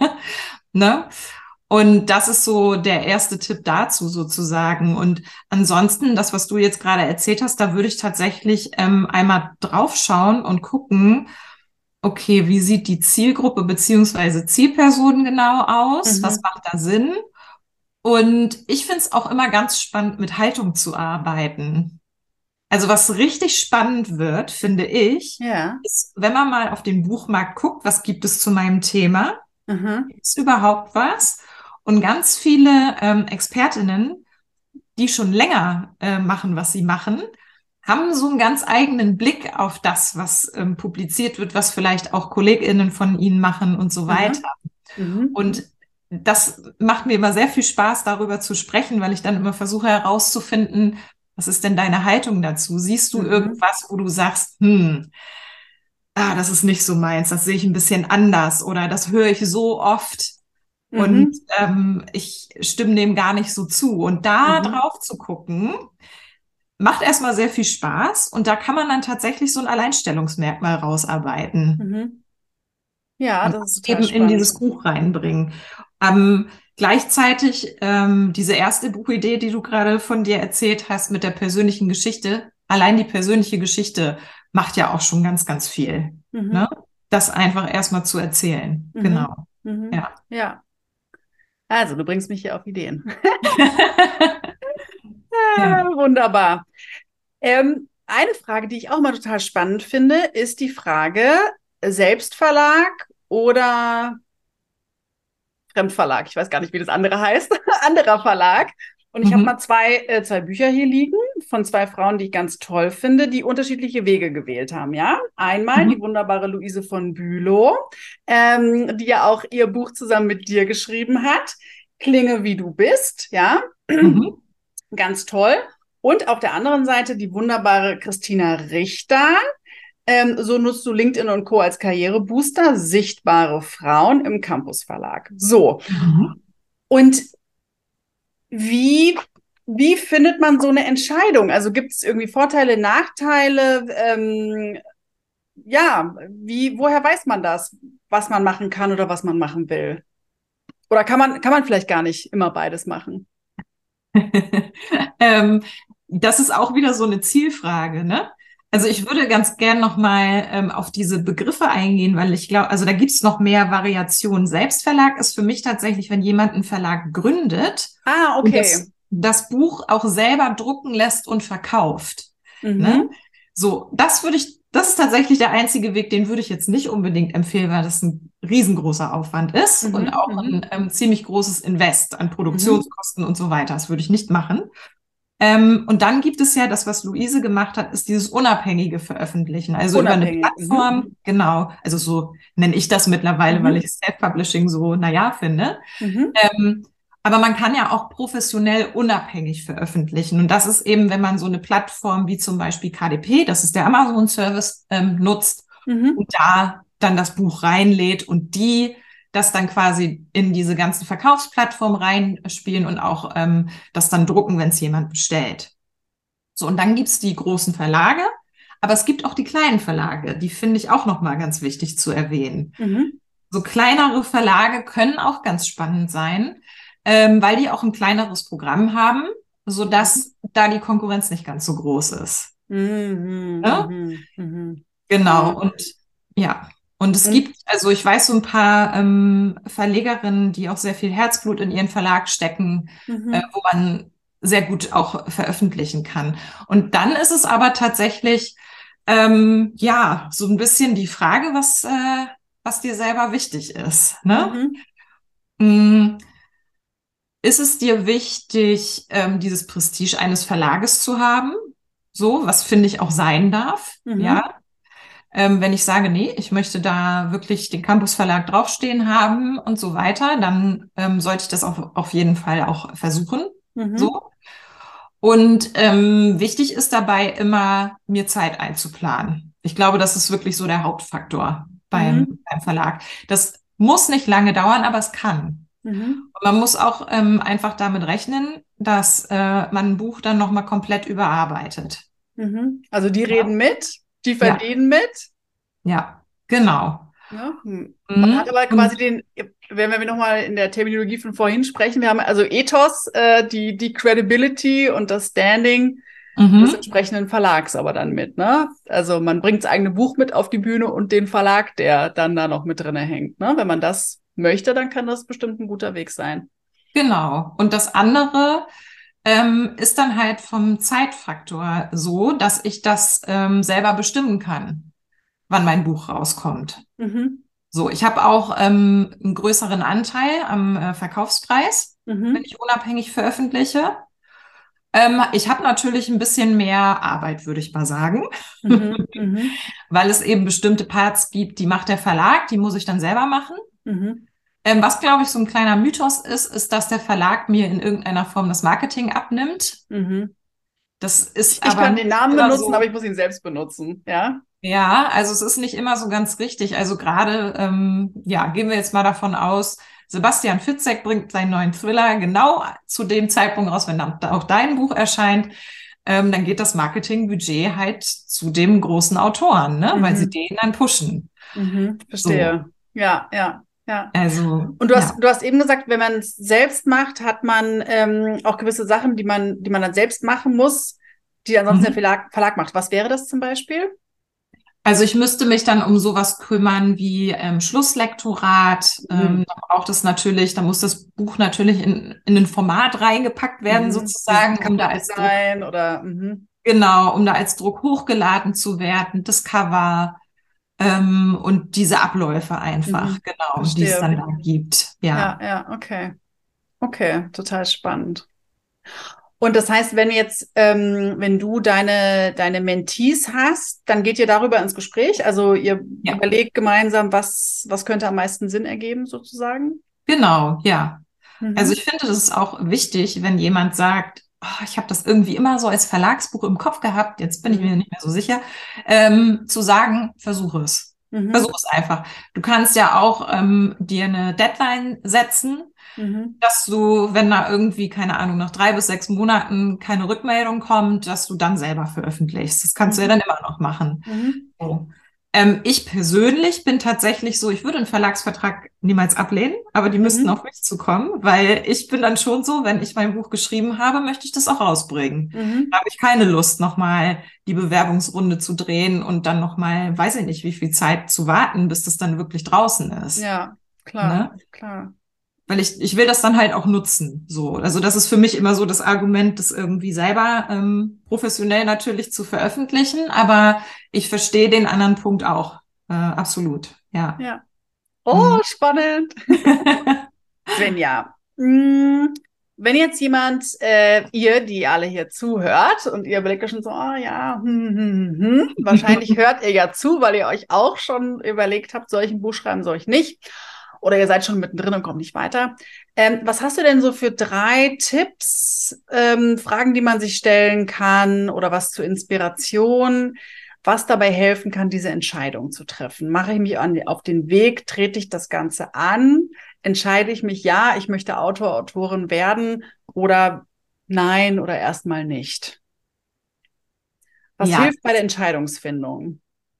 Speaker 2: ne? Und das ist so der erste Tipp dazu sozusagen. Und ansonsten, das, was du jetzt gerade erzählt hast, da würde ich tatsächlich ähm, einmal draufschauen und gucken, okay, wie sieht die Zielgruppe beziehungsweise Zielperson genau aus? Was
Speaker 1: Mhm.
Speaker 2: macht da Sinn? Und ich finde es auch immer ganz spannend, mit Haltung zu arbeiten. Also was richtig spannend wird, finde ich,
Speaker 1: Ja.
Speaker 2: ist, wenn man mal auf den Buchmarkt guckt, was gibt es zu meinem Thema?
Speaker 1: Mhm.
Speaker 2: Gibt es überhaupt was? Und ganz viele ähm, Expertinnen, die schon länger äh, machen, was sie machen, haben so einen ganz eigenen Blick auf das, was ähm, publiziert wird, was vielleicht auch KollegInnen von ihnen machen und so
Speaker 1: Mhm.
Speaker 2: weiter.
Speaker 1: Mhm.
Speaker 2: Und das macht mir immer sehr viel Spaß, darüber zu sprechen, weil ich dann immer versuche herauszufinden, was ist denn deine Haltung dazu? Siehst du
Speaker 1: Mhm.
Speaker 2: irgendwas, wo du sagst, hm, ah, das ist nicht so meins, das sehe ich ein bisschen anders oder das höre ich so oft und
Speaker 1: Mhm.
Speaker 2: ähm, ich stimme dem gar nicht so zu. Und da
Speaker 1: Mhm.
Speaker 2: drauf zu gucken, macht erstmal sehr viel Spaß und da kann man dann tatsächlich so ein Alleinstellungsmerkmal rausarbeiten
Speaker 1: Mhm. Ja,
Speaker 2: und
Speaker 1: das ist
Speaker 2: das
Speaker 1: total
Speaker 2: eben in
Speaker 1: spannend.
Speaker 2: dieses Buch reinbringen. Ähm, gleichzeitig ähm, diese erste Buchidee, die du gerade von dir erzählt hast mit der persönlichen Geschichte, allein die persönliche Geschichte macht ja auch schon ganz, ganz viel. Ne?
Speaker 1: Mhm.
Speaker 2: Das einfach erstmal zu erzählen.
Speaker 1: Mhm.
Speaker 2: Genau.
Speaker 1: Mhm.
Speaker 2: Ja.
Speaker 1: Ja. Also, du bringst mich hier auf Ideen.
Speaker 2: Ja.
Speaker 1: Ah, wunderbar. Ähm, eine Frage, die ich auch mal total spannend finde, ist die Frage, Selbstverlag oder Fremdverlag. Ich weiß gar nicht, wie das andere heißt. Anderer Verlag. Und ich habe
Speaker 2: Mhm.
Speaker 1: mal zwei, äh, zwei Bücher hier liegen von zwei Frauen, die ich ganz toll finde, die unterschiedliche Wege gewählt haben. Ja, einmal die
Speaker 2: Mhm.
Speaker 1: wunderbare Luise von Bülow, ähm, die ja auch ihr Buch zusammen mit dir geschrieben hat. Klinge wie du bist. Ja,
Speaker 2: Mhm.
Speaker 1: ganz toll. Und auf der anderen Seite die wunderbare Christina Richter. Ähm, so nutzt du LinkedIn und Co. als Karrierebooster, sichtbare Frauen im Campus Verlag. So.
Speaker 2: Mhm.
Speaker 1: Und wie, wie findet man so eine Entscheidung? Also gibt es irgendwie Vorteile, Nachteile? Ähm, ja, wie, woher weiß man das, was man machen kann oder was man machen will? Oder kann man, kann man vielleicht gar nicht immer beides machen?
Speaker 2: ähm, Das ist auch wieder so eine Zielfrage, ne? Also ich würde ganz gern noch mal ähm, auf diese Begriffe eingehen, weil ich glaube, also da gibt's noch mehr Variationen. Selbstverlag ist für mich tatsächlich, wenn jemand einen Verlag gründet
Speaker 1: Ah,
Speaker 2: und
Speaker 1: okay.
Speaker 2: das, das Buch auch selber drucken lässt und verkauft. Ne?
Speaker 1: Mhm.
Speaker 2: So, das würde ich, das ist tatsächlich der einzige Weg, den würde ich jetzt nicht unbedingt empfehlen, weil das ein riesengroßer Aufwand ist und
Speaker 1: Mhm.
Speaker 2: auch
Speaker 1: Mhm.
Speaker 2: ein ähm, ziemlich großes Invest an
Speaker 1: Mhm.
Speaker 2: Produktionskosten und so weiter. Das würde ich nicht machen. Ähm, und dann gibt es ja das, was Luise gemacht hat, ist dieses unabhängige Veröffentlichen, also über eine
Speaker 1: Unabhängig. Mhm.
Speaker 2: Plattform, genau, also so nenne ich das mittlerweile, weil
Speaker 1: Mhm.
Speaker 2: ich Self-Publishing so, naja, finde.
Speaker 1: Mhm.
Speaker 2: Ähm, aber man kann ja auch professionell unabhängig veröffentlichen. Und das ist eben, wenn man so eine Plattform wie zum Beispiel K D P, das ist der Amazon-Service, ähm, nutzt
Speaker 1: Mhm.
Speaker 2: und da dann das Buch reinlädt und die das dann quasi in diese ganzen Verkaufsplattformen reinspielen und auch ähm, das dann drucken, wenn es jemand bestellt. So, und dann gibt's die großen Verlage, aber es gibt auch die kleinen Verlage, die finde ich auch nochmal ganz wichtig zu erwähnen.
Speaker 1: Mhm.
Speaker 2: So kleinere Verlage können auch ganz spannend sein, ähm, weil die auch ein kleineres Programm haben, sodass da die Konkurrenz nicht ganz so groß ist.
Speaker 1: Mhm.
Speaker 2: Ne?
Speaker 1: Mhm. Mhm.
Speaker 2: Genau,
Speaker 1: Mhm.
Speaker 2: und ja, und es
Speaker 1: Und
Speaker 2: gibt, also ich weiß so ein paar ähm, Verlegerinnen, die auch sehr viel Herzblut in ihren Verlag stecken, äh,
Speaker 1: mhm.
Speaker 2: wo man sehr gut auch veröffentlichen kann. Und dann ist es aber tatsächlich, ähm, ja, so ein bisschen die Frage, was, äh, was dir selber wichtig ist, ne?
Speaker 1: Mhm.
Speaker 2: Mm, Ist es dir wichtig, ähm, dieses Prestige eines Verlages zu haben? So, was finde ich auch sein darf,
Speaker 1: Mhm.
Speaker 2: ja? Ähm, wenn ich sage, nee, ich möchte da wirklich den Campus Verlag draufstehen haben und so weiter, dann ähm, sollte ich das auf, auf jeden Fall auch versuchen.
Speaker 1: Mhm.
Speaker 2: So. Und ähm, wichtig ist dabei immer, mir Zeit einzuplanen. Ich glaube, das ist wirklich so der Hauptfaktor beim,
Speaker 1: Mhm.
Speaker 2: beim Verlag. Das muss nicht lange dauern, aber es kann.
Speaker 1: Mhm.
Speaker 2: Und man muss auch ähm, einfach damit rechnen, dass äh, man ein Buch dann nochmal komplett überarbeitet.
Speaker 1: Mhm. Also die
Speaker 2: Ja,
Speaker 1: reden mit, die
Speaker 2: ja,
Speaker 1: verdienen mit.
Speaker 2: ja, genau.
Speaker 1: Ne? Hm. Man hat
Speaker 2: Mhm.
Speaker 1: aber quasi
Speaker 2: Und
Speaker 1: den, wenn wir nochmal in der Terminologie von vorhin sprechen, wir haben also Ethos, äh, die, die Credibility und das Standing des
Speaker 2: mhm.
Speaker 1: entsprechenden Verlags aber dann mit, ne? Also man bringt das eigene Buch mit auf die Bühne und den Verlag, der dann da noch mit drinne hängt, ne? Wenn man das möchte, dann kann das bestimmt ein guter Weg sein.
Speaker 2: Genau. Und das andere ähm, ist dann halt vom Zeitfaktor so, dass ich das ähm, selber bestimmen kann, wann mein Buch rauskommt.
Speaker 1: Mhm.
Speaker 2: So, ich habe auch ähm, einen größeren Anteil am äh, Verkaufspreis, wenn
Speaker 1: Mhm.
Speaker 2: ich unabhängig veröffentliche. Ähm, ich habe natürlich ein bisschen mehr Arbeit, würde ich mal sagen,
Speaker 1: Mhm. Mhm.
Speaker 2: weil es eben bestimmte Parts gibt, die macht der Verlag, die muss ich dann selber machen.
Speaker 1: Mhm.
Speaker 2: Ähm, was, glaube ich, so ein kleiner Mythos ist, ist, dass der Verlag mir in irgendeiner Form das Marketing abnimmt.
Speaker 1: Mhm.
Speaker 2: Das
Speaker 1: Ich,
Speaker 2: ist
Speaker 1: ich
Speaker 2: aber
Speaker 1: kann den
Speaker 2: nicht
Speaker 1: Namen
Speaker 2: immer
Speaker 1: benutzen, aber ich
Speaker 2: so.
Speaker 1: muss ihn selbst benutzen, ja?
Speaker 2: Ja, also es ist nicht immer so ganz richtig. Also gerade, ähm, ja, gehen wir jetzt mal davon aus, Sebastian Fitzek bringt seinen neuen Thriller genau zu dem Zeitpunkt raus, wenn dann auch dein Buch erscheint. Ähm, dann geht das Marketingbudget halt zu dem großen Autoren, ne? Weil sie
Speaker 1: Mhm.
Speaker 2: den dann pushen.
Speaker 1: Mhm.
Speaker 2: So,
Speaker 1: Verstehe. Ja, ja, ja.
Speaker 2: also,
Speaker 1: Und du hast,
Speaker 2: ja.
Speaker 1: du hast eben gesagt, wenn man es selbst macht, hat man ähm, auch gewisse Sachen, die man, die man dann selbst machen muss, die ansonsten der
Speaker 2: Mhm.
Speaker 1: Verlag, Verlag macht. Was wäre das zum Beispiel?
Speaker 2: Also ich müsste mich dann um sowas kümmern wie ähm, Schlusslektorat. Ähm,
Speaker 1: Mhm.
Speaker 2: da braucht es natürlich, da muss das Buch natürlich in, in ein Format reingepackt werden,
Speaker 1: Mhm. Dieses
Speaker 2: sozusagen, um da als Druck,
Speaker 1: Coverdesign oder mhm.
Speaker 2: genau, um da als Druck hochgeladen zu werden, das Cover ähm, und diese Abläufe einfach,
Speaker 1: Mhm.
Speaker 2: genau, die es
Speaker 1: Verstehe.
Speaker 2: dann da gibt.
Speaker 1: Ja,
Speaker 2: Ja.
Speaker 1: ja, okay. Okay, total spannend. Und das heißt, wenn jetzt, ähm, wenn du deine, deine Mentees hast, dann geht ihr darüber ins Gespräch. Also ihr
Speaker 2: Ja,
Speaker 1: überlegt gemeinsam, was, was könnte am meisten Sinn ergeben, sozusagen.
Speaker 2: genau, ja. Also
Speaker 1: Mhm.
Speaker 2: ich finde, das ist auch wichtig, wenn jemand sagt, oh, ich habe das irgendwie immer so als Verlagsbuch im Kopf gehabt, jetzt bin ich mir
Speaker 1: Mhm.
Speaker 2: nicht mehr so sicher, ähm, zu sagen, versuche es.
Speaker 1: Mhm.
Speaker 2: Versuch es einfach. Du kannst ja auch ähm, dir eine Deadline setzen,
Speaker 1: Mhm.
Speaker 2: dass du, wenn da irgendwie, keine Ahnung, nach drei bis sechs Monaten keine Rückmeldung kommt, dass du dann selber veröffentlichst. Das kannst du ja
Speaker 1: Mhm.
Speaker 2: dann immer noch machen.
Speaker 1: Mhm.
Speaker 2: So. Ähm, ich persönlich bin tatsächlich so, ich würde einen Verlagsvertrag niemals ablehnen, aber die müssten
Speaker 1: Mhm.
Speaker 2: auf mich zukommen, weil ich bin dann schon so, wenn ich mein Buch geschrieben habe, möchte ich das auch rausbringen. Da
Speaker 1: Mhm.
Speaker 2: habe ich keine Lust, nochmal die Bewerbungsrunde zu drehen und dann nochmal, weiß ich nicht, wie viel Zeit zu warten, bis das dann wirklich draußen ist.
Speaker 1: Ja, klar,
Speaker 2: Ne?
Speaker 1: klar.
Speaker 2: Weil ich, ich will das dann halt auch nutzen. So. Also das ist für mich immer so das Argument, das irgendwie selber ähm, professionell natürlich zu veröffentlichen, aber ich verstehe den anderen Punkt auch. Äh, absolut. Ja.
Speaker 1: Ja. Oh,
Speaker 2: Mhm.
Speaker 1: spannend. Svenja, mh, wenn jetzt jemand, äh, ihr, die alle hier zuhört und ihr überlegt euch schon so, ah ja, hm, hm, hm, hm. Wahrscheinlich hört ihr ja zu, weil ihr euch auch schon überlegt habt, soll ich ein Buch schreiben, soll ich nicht? Oder ihr seid schon mittendrin und kommt nicht weiter. Ähm, was hast du denn so für drei Tipps, ähm, Fragen, die man sich stellen kann oder was zur Inspiration, was dabei helfen kann, diese Entscheidung zu treffen? Mache ich mich an, auf den Weg, trete ich das Ganze an? Entscheide ich mich, ja, ich möchte Autor, Autorin werden oder nein oder erstmal nicht? Was
Speaker 2: Ja,
Speaker 1: hilft bei der Entscheidungsfindung?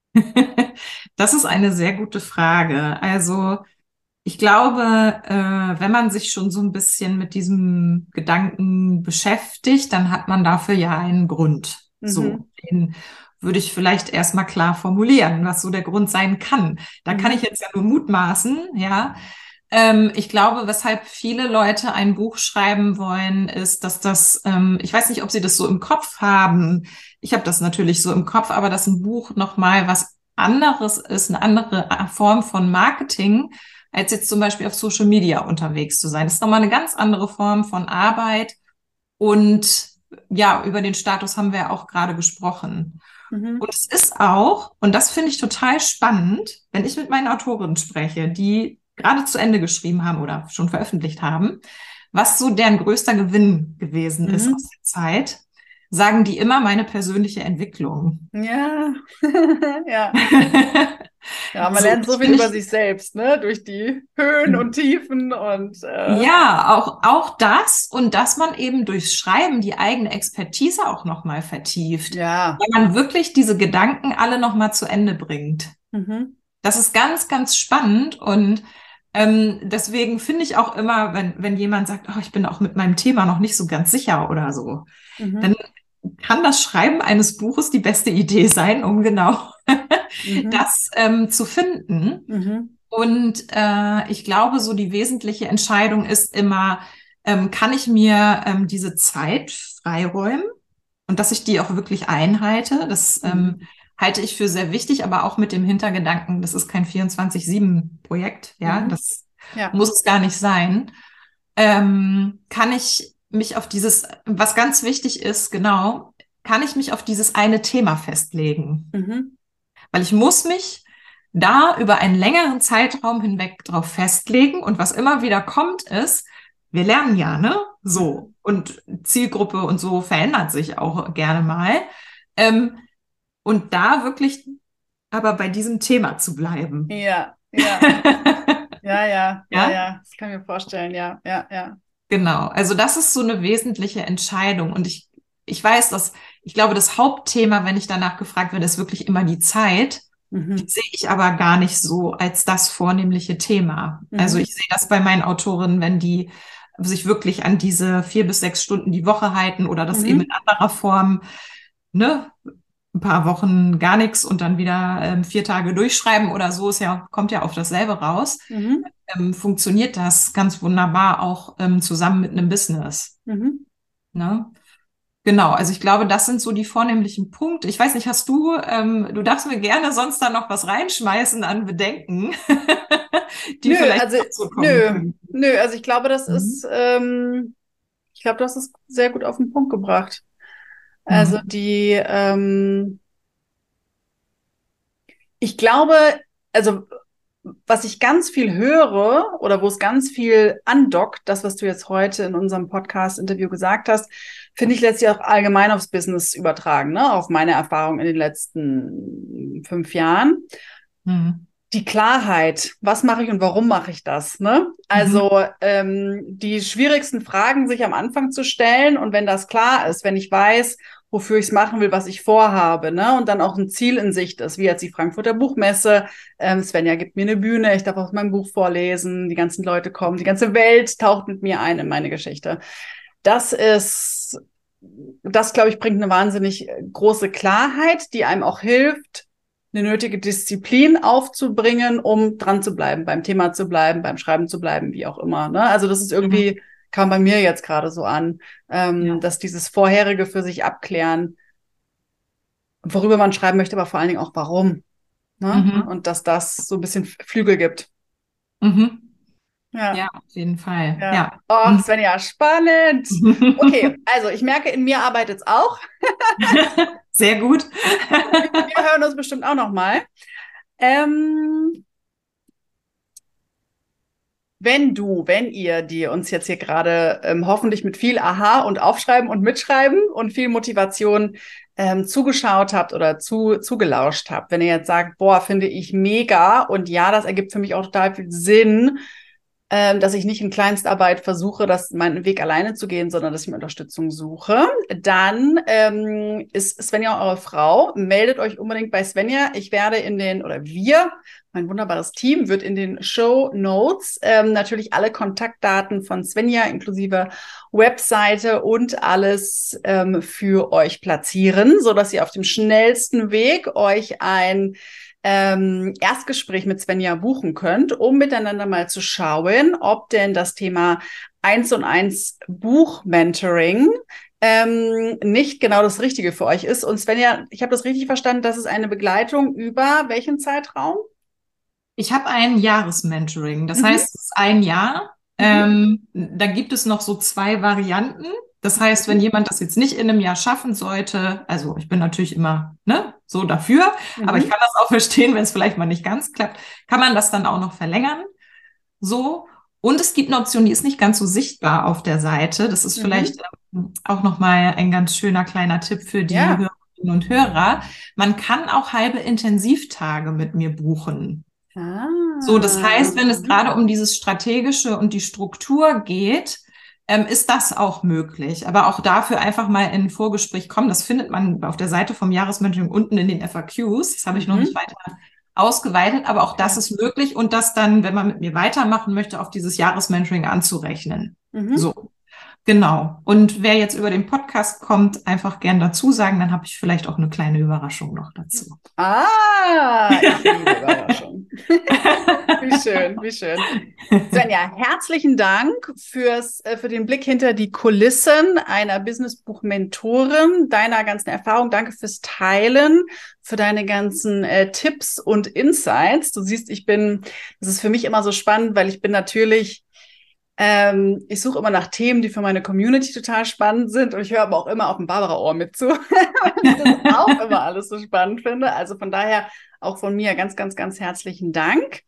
Speaker 2: das ist eine sehr gute Frage. Also ich glaube, äh, wenn man sich schon so ein bisschen mit diesem Gedanken beschäftigt, dann hat man dafür ja einen Grund.
Speaker 1: Mhm.
Speaker 2: So, den würde ich vielleicht erstmal klar formulieren, was so der Grund sein kann. Da kann ich
Speaker 1: Mhm.
Speaker 2: jetzt ja nur mutmaßen, ja. Ähm, ich glaube, weshalb viele Leute ein Buch schreiben wollen, ist, dass das, ähm, ich weiß nicht, ob sie das so im Kopf haben. Ich habe das natürlich so im Kopf, aber dass ein Buch nochmal was anderes ist, eine andere Form von Marketing, als jetzt zum Beispiel auf Social Media unterwegs zu sein. Das ist nochmal eine ganz andere Form von Arbeit. Und ja, über den Status haben wir ja auch gerade gesprochen.
Speaker 1: Mhm.
Speaker 2: Und es ist auch, und das finde ich total spannend, wenn ich mit meinen Autorinnen spreche, die gerade zu Ende geschrieben haben oder schon veröffentlicht haben, was so deren größter Gewinn gewesen ist aus
Speaker 1: Mhm.
Speaker 2: der Zeit, sagen die immer meine persönliche Entwicklung.
Speaker 1: Ja, ja. Ja, man
Speaker 2: So,
Speaker 1: lernt so
Speaker 2: das
Speaker 1: viel
Speaker 2: finde
Speaker 1: über
Speaker 2: ich,
Speaker 1: sich selbst, ne? Durch die Höhen und Tiefen und äh,
Speaker 2: ja, auch, auch das und dass man eben durchs Schreiben die eigene Expertise auch nochmal vertieft,
Speaker 1: ja.
Speaker 2: wenn man wirklich diese Gedanken alle nochmal zu Ende bringt.
Speaker 1: Mhm.
Speaker 2: Das ist ganz, ganz spannend und ähm, deswegen finde ich auch immer, wenn, wenn jemand sagt, oh, ich bin auch mit meinem Thema noch nicht so ganz sicher oder so, dann
Speaker 1: Mhm.
Speaker 2: kann das Schreiben eines Buches die beste Idee sein, um genau
Speaker 1: Mhm.
Speaker 2: das ähm, zu finden.
Speaker 1: Mhm.
Speaker 2: Und äh, ich glaube, so die wesentliche Entscheidung ist immer, ähm, kann ich mir ähm, diese Zeit freiräumen und dass ich die auch wirklich einhalte. Das ähm,
Speaker 1: Mhm.
Speaker 2: halte ich für sehr wichtig, aber auch mit dem Hintergedanken, das ist kein vierundzwanzig sieben Projekt. Ja,
Speaker 1: Mhm.
Speaker 2: das
Speaker 1: Ja.
Speaker 2: muss es gar nicht sein. Ähm, kann ich mich auf dieses, was ganz wichtig ist, genau, kann ich mich auf dieses eine Thema festlegen?
Speaker 1: Mhm.
Speaker 2: Weil ich muss mich da über einen längeren Zeitraum hinweg drauf festlegen und was immer wieder kommt ist, wir lernen ja, ne? So.
Speaker 1: Mhm.
Speaker 2: Und Zielgruppe und so verändert sich auch gerne mal. Ähm, und da wirklich aber bei diesem Thema zu bleiben.
Speaker 1: Ja, ja, ja, ja, ja,
Speaker 2: Ja,
Speaker 1: ja. Das kann ich mir vorstellen, ja, ja, ja.
Speaker 2: genau. Also das ist so eine wesentliche Entscheidung. Und ich, ich weiß, dass, ich glaube, das Hauptthema, wenn ich danach gefragt werde, ist wirklich immer die Zeit. Die
Speaker 1: Mhm.
Speaker 2: sehe ich aber gar nicht so als das vornehmliche Thema. Also
Speaker 1: Mhm.
Speaker 2: ich sehe das bei meinen Autorinnen, wenn die sich wirklich an diese vier bis sechs Stunden die Woche halten oder das eben in
Speaker 1: Mhm.
Speaker 2: anderer Form, ne, ein paar Wochen gar nichts und dann wieder ähm, vier Tage durchschreiben oder so, ist ja, kommt ja auf dasselbe raus,
Speaker 1: Mhm.
Speaker 2: ähm, funktioniert das ganz wunderbar auch ähm, zusammen mit einem Business.
Speaker 1: Mhm.
Speaker 2: Ne? Genau, also ich glaube, das sind so die vornehmlichen Punkte. Ich weiß nicht, hast du, ähm, du darfst mir gerne sonst da noch was reinschmeißen an Bedenken, die
Speaker 1: Nö,
Speaker 2: vielleicht
Speaker 1: also,
Speaker 2: noch so kommen
Speaker 1: nö,
Speaker 2: können.
Speaker 1: nö, also ich glaube, das
Speaker 2: Mhm.
Speaker 1: ist, ähm, ich glaube, du hast es sehr gut auf den Punkt gebracht. Also
Speaker 2: Mhm.
Speaker 1: die, ähm, ich glaube, also was ich ganz viel höre oder wo es ganz viel andockt, das, was du jetzt heute in unserem Podcast-Interview gesagt hast, finde ich letztlich auch allgemein aufs Business übertragen, ne? Auf meine Erfahrung in den letzten fünf Jahren.
Speaker 2: Mhm.
Speaker 1: Die Klarheit, was mache ich und warum mache ich das, ne?
Speaker 2: Mhm.
Speaker 1: Also ähm, die schwierigsten Fragen sich am Anfang zu stellen und wenn das klar ist, wenn ich weiß, wofür ich es machen will, was ich vorhabe, ne? Und dann auch ein Ziel in Sicht ist, wie jetzt die Frankfurter Buchmesse. Ähm, Svenja gibt mir eine Bühne, ich darf aus meinem Buch vorlesen, die ganzen Leute kommen, die ganze Welt taucht mit mir ein in meine Geschichte. Das ist, das glaube ich, bringt eine wahnsinnig große Klarheit, die einem auch hilft, eine nötige Disziplin aufzubringen, um dran zu bleiben, beim Thema zu bleiben, beim Schreiben zu bleiben, wie auch immer. Ne? Also das ist
Speaker 2: Mhm.
Speaker 1: irgendwie, kam bei mir jetzt gerade so an, ähm,
Speaker 2: Ja.
Speaker 1: dass dieses Vorherige für sich abklären, worüber man schreiben möchte, aber vor allen Dingen auch warum. Ne?
Speaker 2: Mhm.
Speaker 1: Und dass das so ein bisschen Flügel gibt.
Speaker 2: Mhm.
Speaker 1: Ja,
Speaker 2: Ja, auf jeden Fall.
Speaker 1: ja.
Speaker 2: Ja.
Speaker 1: Oh,
Speaker 2: Mhm.
Speaker 1: Svenja, spannend. Okay, also ich merke, in mir arbeitet es auch.
Speaker 2: Sehr gut.
Speaker 1: Wir, wir hören uns bestimmt auch noch mal. Ähm, Wenn du, wenn ihr, die uns jetzt hier gerade ähm, hoffentlich mit viel Aha und Aufschreiben und Mitschreiben und viel Motivation ähm, zugeschaut habt oder zu, zugelauscht habt, wenn ihr jetzt sagt, boah, finde ich mega und ja, das ergibt für mich auch total viel Sinn, ähm, dass ich nicht in Kleinstarbeit versuche, das meinen Weg alleine zu gehen, sondern dass ich mir Unterstützung suche, dann ähm, ist Svenja eure Frau. Meldet euch unbedingt bei Svenja. Ich werde in den, oder wir, mein wunderbares Team, wird in den Show Notes ähm, natürlich alle Kontaktdaten von Svenja inklusive Webseite und alles ähm, für euch platzieren, sodass ihr auf dem schnellsten Weg euch ein ähm, Erstgespräch mit Svenja buchen könnt, um miteinander mal zu schauen, ob denn das Thema eins und eins Buch-Mentoring ähm, nicht genau das Richtige für euch ist. Und Svenja, ich habe das richtig verstanden, das ist eine Begleitung über welchen Zeitraum?
Speaker 2: Ich habe ein Jahresmentoring, das
Speaker 1: Mhm.
Speaker 2: heißt, es ist ein Jahr.
Speaker 1: Mhm.
Speaker 2: Ähm, da gibt es noch so zwei Varianten. Das heißt, wenn jemand das jetzt nicht in einem Jahr schaffen sollte, also ich bin natürlich immer ne, so dafür,
Speaker 1: Mhm.
Speaker 2: aber ich kann das auch verstehen, wenn es vielleicht mal nicht ganz klappt, kann man das dann auch noch verlängern. So. Und es gibt eine Option, die ist nicht ganz so sichtbar auf der Seite. Das ist
Speaker 1: Mhm.
Speaker 2: vielleicht ähm, auch nochmal ein ganz schöner kleiner Tipp für die
Speaker 1: Ja.
Speaker 2: Hörerinnen und Hörer. Man kann auch halbe Intensivtage mit mir buchen.
Speaker 1: Ah.
Speaker 2: So, das heißt, wenn es gerade um dieses Strategische und die Struktur geht, ähm, ist das auch möglich. Aber auch dafür einfach mal in ein Vorgespräch kommen. Das findet man auf der Seite vom Jahresmentoring unten in den F A Qs. Das habe ich
Speaker 1: Mhm.
Speaker 2: noch nicht weiter ausgeweitet, aber auch das
Speaker 1: Ja.
Speaker 2: ist möglich und das dann, wenn man mit mir weitermachen möchte, auf dieses Jahresmentoring anzurechnen.
Speaker 1: Mhm.
Speaker 2: So. Genau. Und wer jetzt über den Podcast kommt, einfach gern dazu sagen, dann habe ich vielleicht auch eine kleine Überraschung noch dazu.
Speaker 1: Ah, ich liebe Überraschung. Wie schön, wie schön. Svenja, herzlichen Dank fürs, äh, für den Blick hinter die Kulissen einer Businessbuch-Mentorin, deiner ganzen Erfahrung. Danke fürs Teilen, für deine ganzen äh, Tipps und Insights. Du siehst, ich bin, das ist für mich immer so spannend, weil ich bin natürlich Ähm, ich suche immer nach Themen, die für meine Community total spannend sind und ich höre aber auch immer auf dem Barbara-Ohr mit zu, weil ich das auch immer alles so spannend finde. Also von daher auch von mir ganz, ganz, ganz herzlichen Dank.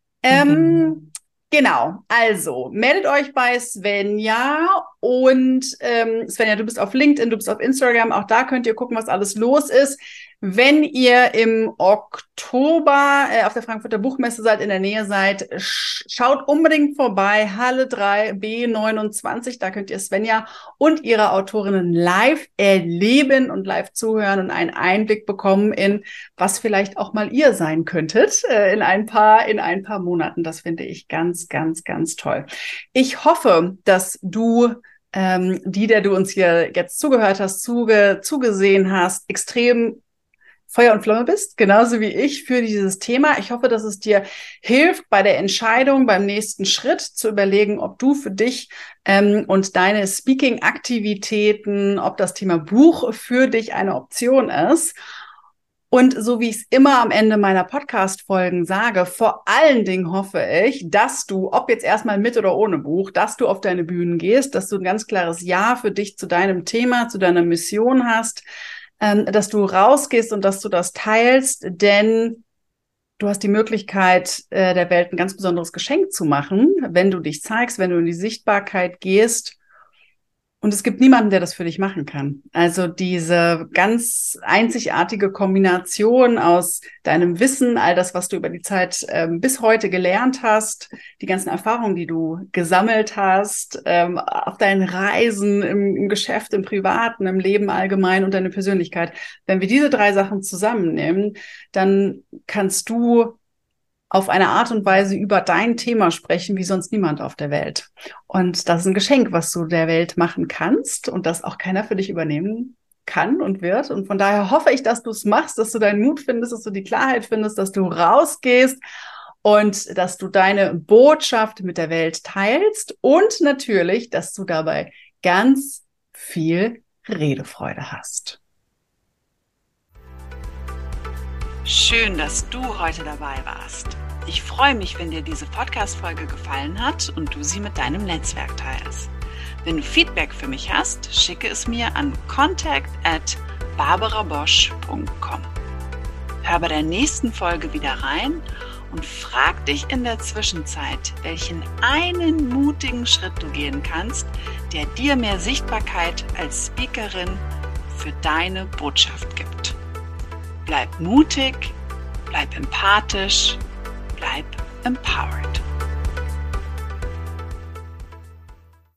Speaker 1: Ähm, genau, also meldet euch bei Svenja und ähm, Svenja, du bist auf LinkedIn, du bist auf Instagram, auch da könnt ihr gucken, was alles los ist. Wenn ihr im Oktober äh, auf der Frankfurter Buchmesse seid, in der Nähe seid, sch schaut unbedingt vorbei, Halle drei B neunundzwanzig, da könnt ihr Svenja und ihre Autorinnen live erleben und live zuhören und einen Einblick bekommen in, was vielleicht auch mal ihr sein könntet äh, in ein paar, in ein paar Monaten. Das finde ich ganz, ganz, ganz toll. Ich hoffe, dass du ähm, die, der du uns hier jetzt zugehört hast, zuge zugesehen hast, extrem Feuer und Flamme bist, genauso wie ich, für dieses Thema. Ich hoffe, dass es dir hilft, bei der Entscheidung, beim nächsten Schritt zu überlegen, ob du für dich ähm, und deine Speaking-Aktivitäten, ob das Thema Buch für dich eine Option ist. Und so wie ich es immer am Ende meiner Podcast-Folgen sage, vor allen Dingen hoffe ich, dass du, ob jetzt erstmal mit oder ohne Buch, dass du auf deine Bühnen gehst, dass du ein ganz klares Ja für dich zu deinem Thema, zu deiner Mission hast, ähm, dass du rausgehst und dass du das teilst, denn du hast die Möglichkeit, äh, der Welt ein ganz besonderes Geschenk zu machen, wenn du dich zeigst, wenn du in die Sichtbarkeit gehst. Und es gibt niemanden, der das für dich machen kann. Also diese ganz einzigartige Kombination aus deinem Wissen, all das, was du über die Zeit ähm, bis heute gelernt hast, die ganzen Erfahrungen, die du gesammelt hast, ähm, auf deinen Reisen, im, im Geschäft, im Privaten, im Leben allgemein und deine Persönlichkeit. Wenn wir diese drei Sachen zusammennehmen, dann kannst du auf eine Art und Weise über dein Thema sprechen, wie sonst niemand auf der Welt. Und das ist ein Geschenk, was du der Welt machen kannst und das auch keiner für dich übernehmen kann und wird. Und von daher hoffe ich, dass du es machst, dass du deinen Mut findest, dass du die Klarheit findest, dass du rausgehst und dass du deine Botschaft mit der Welt teilst und natürlich, dass du dabei ganz viel Redefreude hast.
Speaker 3: Schön, dass du heute dabei warst. Ich freue mich, wenn dir diese Podcast-Folge gefallen hat und du sie mit deinem Netzwerk teilst. Wenn du Feedback für mich hast, schicke es mir an contact at barbarabosch punkt com. Hör bei der nächsten Folge wieder rein und frag dich in der Zwischenzeit, welchen einen mutigen Schritt du gehen kannst, der dir mehr Sichtbarkeit als Speakerin für deine Botschaft gibt. Bleib mutig, bleib empathisch, bleib empowered.